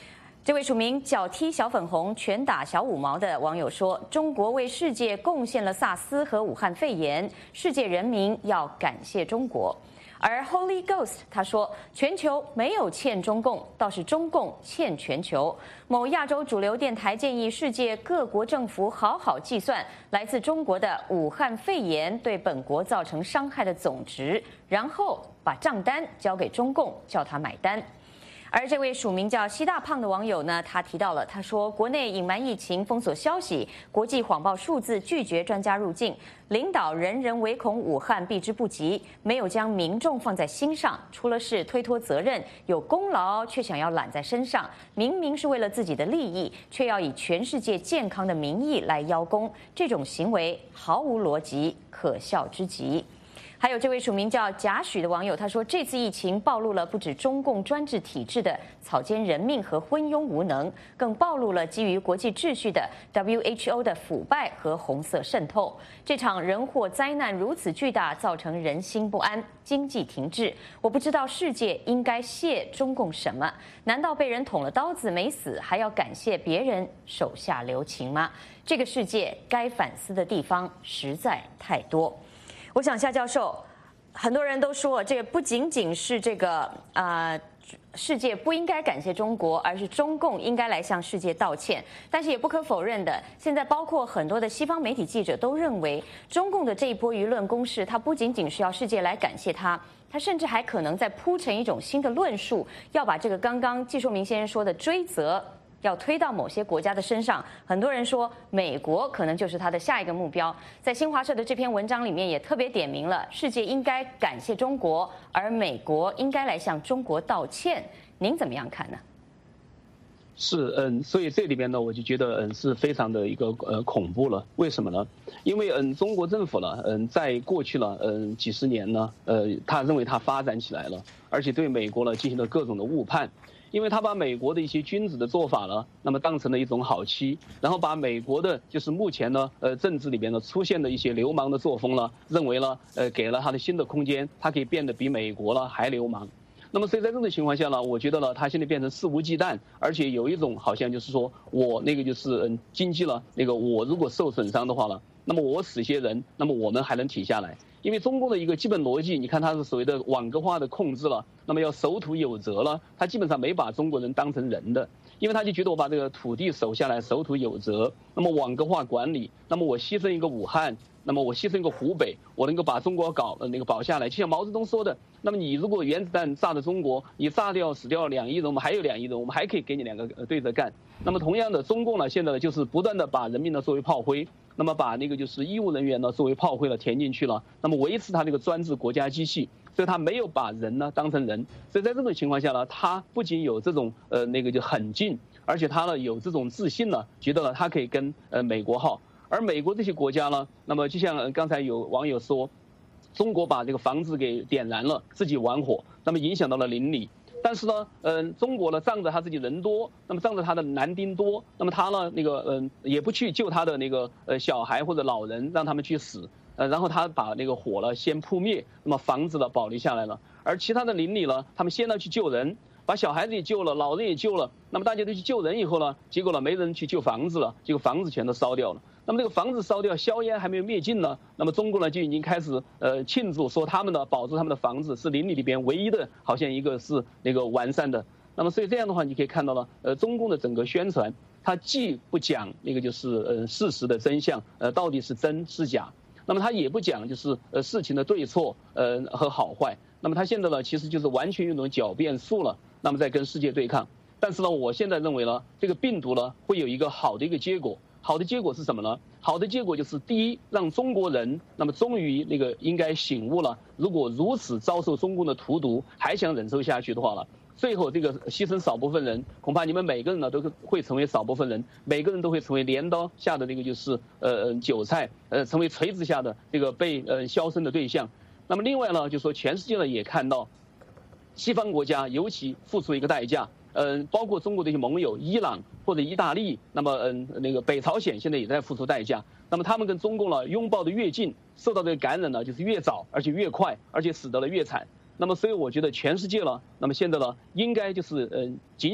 这位署名脚踢小粉红、拳打小五毛的网友说：“中国为世界贡献了萨斯和武汉肺炎，世界人民要感谢中国。”而 Holy Ghost 他说：“全球没有欠中共，倒是中共欠全球。”某亚洲主流电台建议世界各国政府好好计算来自中国的武汉肺炎对本国造成伤害的总值，然后把账单交给中共，叫他买单。而这位署名叫西大胖的网友呢，他提到了，他说国内隐瞒疫情、封锁消息，国际谎报数字，拒绝专家入境，领导人人唯恐武汉避之不及，没有将民众放在心上，出了事推脱责任，有功劳却想要揽在身上，明明是为了自己的利益，却要以全世界健康的名义来邀功，这种行为毫无逻辑，可笑之极。还有这位署名叫贾许的网友，他说这次疫情暴露了不止中共专制体制的草菅人命和昏庸无能，更暴露了基于国际秩序的 WHO 的腐败和红色渗透。这场人祸灾难如此巨大，造成人心不安，经济停滞。我不知道世界应该谢中共什么？难道被人捅了刀子没死，还要感谢别人手下留情吗？这个世界该反思的地方实在太多。我想夏教授，很多人都说这个不仅仅是这个世界不应该感谢中国，而是中共应该来向世界道歉。但是也不可否认的，现在包括很多的西方媒体记者都认为，中共的这一波舆论攻势，它不仅仅是要世界来感谢它，它甚至还可能在铺成一种新的论述，要把这个刚刚季硕明先生说的追责要推到某些国家的身上。很多人说美国可能就是他的下一个目标。在新华社的这篇文章里面也特别点明了，世界应该感谢中国，而美国应该来向中国道歉。您怎么样看呢？ 是，所以这里边呢，我就觉得是非常的一个恐怖了。为什么呢？因为中国政府呢，在过去了几十年呢，他认为他发展起来了，而且对美国呢进行了各种的误判。因为他把美国的一些君子的做法呢，那么当成了一种好欺，然后把美国的就是目前呢，政治里边呢出现的一些流氓的作风呢，认为呢，给了他的新的空间，他可以变得比美国呢还流氓。那么所以在这种情况下呢，我觉得呢，他现在变成肆无忌惮，而且有一种好像就是说我那个就是经济了那个我如果受损伤的话呢，那么我死些人，那么我们还能挺下来。因为中共的一个基本逻辑，你看它是所谓的网格化的控制了，那么要守土有责了，他基本上没把中国人当成人的，因为他就觉得我把这个土地守下来，守土有责，那么网格化管理，那么我牺牲一个武汉，那么我牺牲一个湖北，我能够把中国保下来。就像毛泽东说的，那么你如果原子弹炸了中国，你炸掉死掉2亿人，我们还有2亿人，我们还可以给你2个对着干。那么同样的，中共呢现在呢就是不断的把人民呢作为炮灰。那么把那个就是医务人员呢作为炮灰了填进去了，那么维持他这个专制国家机器，所以他没有把人呢当成人，所以在这种情况下呢，他不仅有这种那个就狠劲，而且他呢有这种自信呢，觉得呢他可以跟美国耗，而美国这些国家呢，那么就像刚才有网友说，中国把这个房子给点燃了，自己玩火，那么影响到了邻里。但是呢，中国呢仗着他自己人多，那么仗着他的男丁多，那么他呢那个也不去救他的那个小孩或者老人，让他们去死，然后他把那个火呢先扑灭，那么房子呢保留下来了，而其他的邻里呢，他们先要去救人，把小孩子也救了，老人也救了，那么大家都去救人以后呢，结果呢没人去救房子了，结果房子全都烧掉了。那么这个房子烧掉，硝烟还没有灭尽呢，那么中国呢就已经开始庆祝，说他们呢保住他们的房子是邻里里边唯一的，好像一个是那个完善的。那么所以这样的话，你可以看到了，中共的整个宣传，它既不讲那个就是事实的真相，到底是真是假，那么它也不讲就是事情的对错和好坏。那么它现在呢其实就是完全用一种狡辩术了，那么在跟世界对抗。但是呢，我现在认为呢，这个病毒呢会有一个好的一个结果。好的结果是什么呢？好的结果就是第一，让中国人那么终于那个应该醒悟了，如果如此遭受中共的荼毒，还想忍受下去的话了，最后这个牺牲少部分人，恐怕你们每个人呢都会成为少部分人，每个人都会成为镰刀下的那个就是韭菜，成为锤子下的这个被销声的对象。那么另外呢，就说全世界呢也看到，西方国家尤其付出一个代价。包括中国的一些盟友，伊朗或者意大利，那么那个北朝鲜现在也在付出代价。那么他们跟中共呢拥抱的越近，受到这个感染呢就是越早，而且越快，而且死得了越惨。那么所以我觉得全世界呢，那么现在呢应该就是警醒，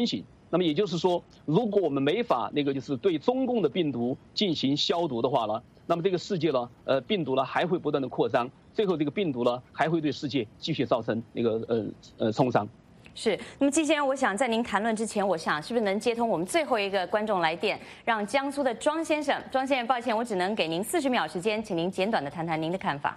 那么也就是说，如果我们没法就是对中共的病毒进行消毒的话呢，那么这个世界呢，病毒呢还会不断的扩张，最后这个病毒呢还会对世界继续造成创伤。 是，那么季先生，我想在您谈论之前，我想是不是能接通我们最后一个观众来电，让江苏的庄先生。庄先生，抱歉，我只能给您40秒时间，请您简短的谈谈您的看法。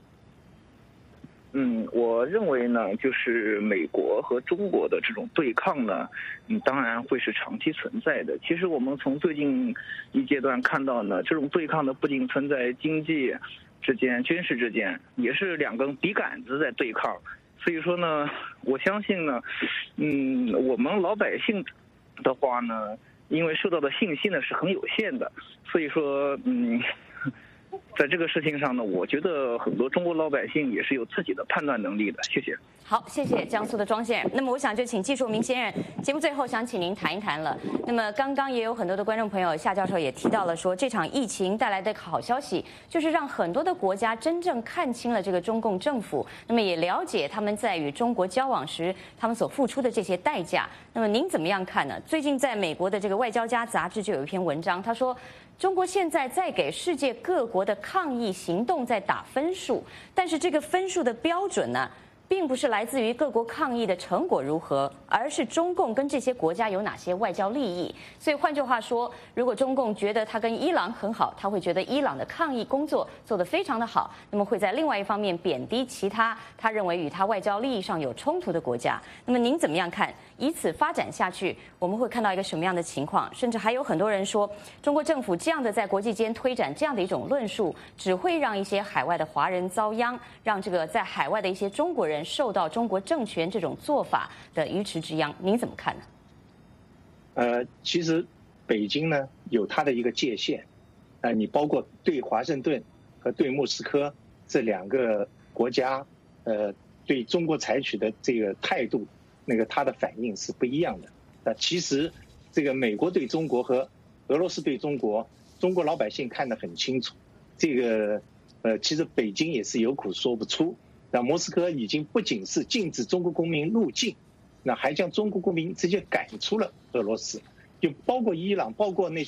我认为呢，就是美国和中国的这种对抗呢，当然会是长期存在的。其实我们从最近一阶段看到呢，这种对抗呢不仅存在经济之间、军事之间，也是两根笔杆子在对抗。所以说呢，我相信呢，我们老百姓的话呢，因为受到的信息呢是很有限的，所以说在这个事情上呢，我觉得很多中国老百姓也是有自己的判断能力的。谢谢。 好，谢谢江苏的庄先生。那么我想就请技术明先生，节目最后想请您谈一谈了。那么刚刚也有很多的观众朋友，夏教授也提到了说，这场疫情带来的好消息，就是让很多的国家真正看清了这个中共政府，那么也了解他们在与中国交往时他们所付出的这些代价。那么您怎么样看呢？最近在美国的这个《外交家》杂志就有一篇文章，他说，中国现在在给世界各国的抗疫行动在打分数，但是这个分数的标准呢，并不是来自于各国抗疫的成果如何，而是中共跟这些国家有哪些外交利益。所以换句话说，如果中共觉得他跟伊朗很好，他会觉得伊朗的抗疫工作做得非常的好，那么会在另外一方面贬低其他他认为与他外交利益上有冲突的国家。那么您怎么样看？以此发展下去，我们会看到一个什么样的情况？甚至还有很多人说，中国政府这样的在国际间推展这样的一种论述，只会让一些海外的华人遭殃，让这个在海外的一些中国人受到中国政权这种做法的鱼池之殃。您怎么看呢？其实北京呢有它的一个界限，你包括对华盛顿和对莫斯科这两个国家，对中国采取的这个态度，它的反应是不一样的。其实这个美国对中国和俄罗斯对中国，中国老百姓看得很清楚。这个其实北京也是有苦说不出。那莫斯科已经不仅是禁止中国公民入境，那还将中国公民直接赶出了俄罗斯，就包括伊朗，包括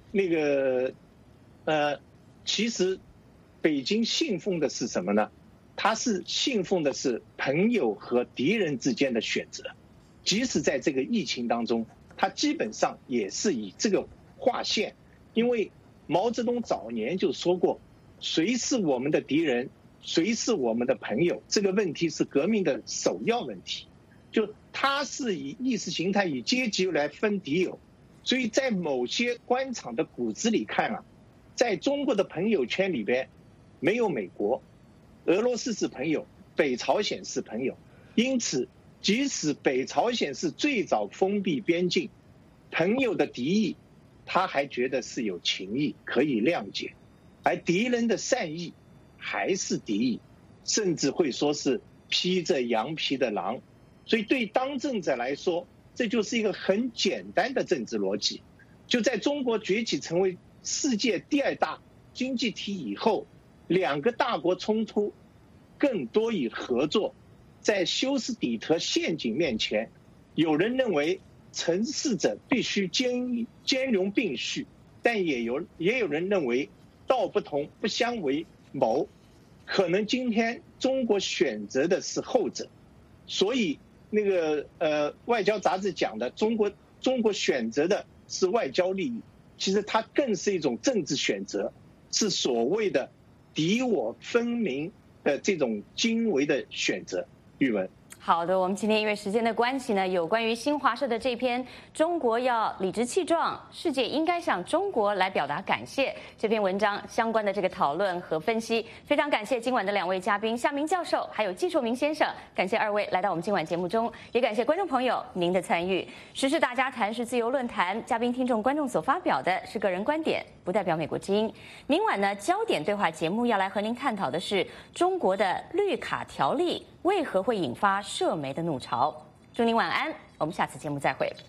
其实北京信奉的是什么呢？他是信奉的是朋友和敌人之间的选择，即使在这个疫情当中，他基本上也是以这个划线。因为毛泽东早年就说过，谁是我们的敌人，谁是我们的朋友，这个问题是革命的首要问题。就他是以意识形态、以阶级来分敌友，所以在某些官场的骨子里看啊，在中国的朋友圈里边没有美国，俄罗斯是朋友，北朝鲜是朋友，因此即使北朝鲜是最早封闭边境，朋友的敌意他还觉得是有情义可以谅解，而敌人的善意还是敌意，甚至会说是披着羊皮的狼。所以对当政者来说，这就是一个很简单的政治逻辑。就在中国崛起成为世界第2大经济体以后，两个大国冲突更多以合作。在修斯底特陷阱面前，有人认为成事者必须兼容并蓄，但也有人认为道不同不相为谋，可能今天中国选择的是后者。所以外交杂志讲的中国选择的是外交利益，其实它更是一种政治选择，是所谓的敌我分明的这种精微的选择。玉文。 好的，我们今天因为时间的关系呢，有关于新华社的这篇“中国要理直气壮，世界应该向中国来表达感谢”这篇文章相关的这个讨论和分析，非常感谢今晚的2位嘉宾夏明教授还有季硕明先生，感谢2位来到我们今晚节目中，也感谢观众朋友您的参与。时事大家谈是自由论坛，嘉宾、听众、观众所发表的是个人观点，不代表美国之音。明晚呢，焦点对话节目要来和您探讨的是中国的绿卡条例为何会引发社媒的怒潮？祝您晚安，我们下次节目再会。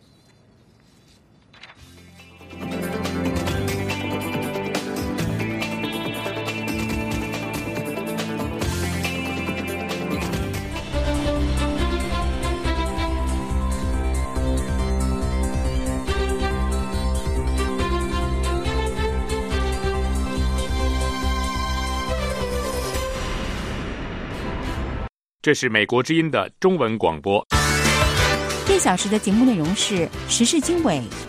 这是美国之音的中文广播。 1小时的节目内容是时事经纬、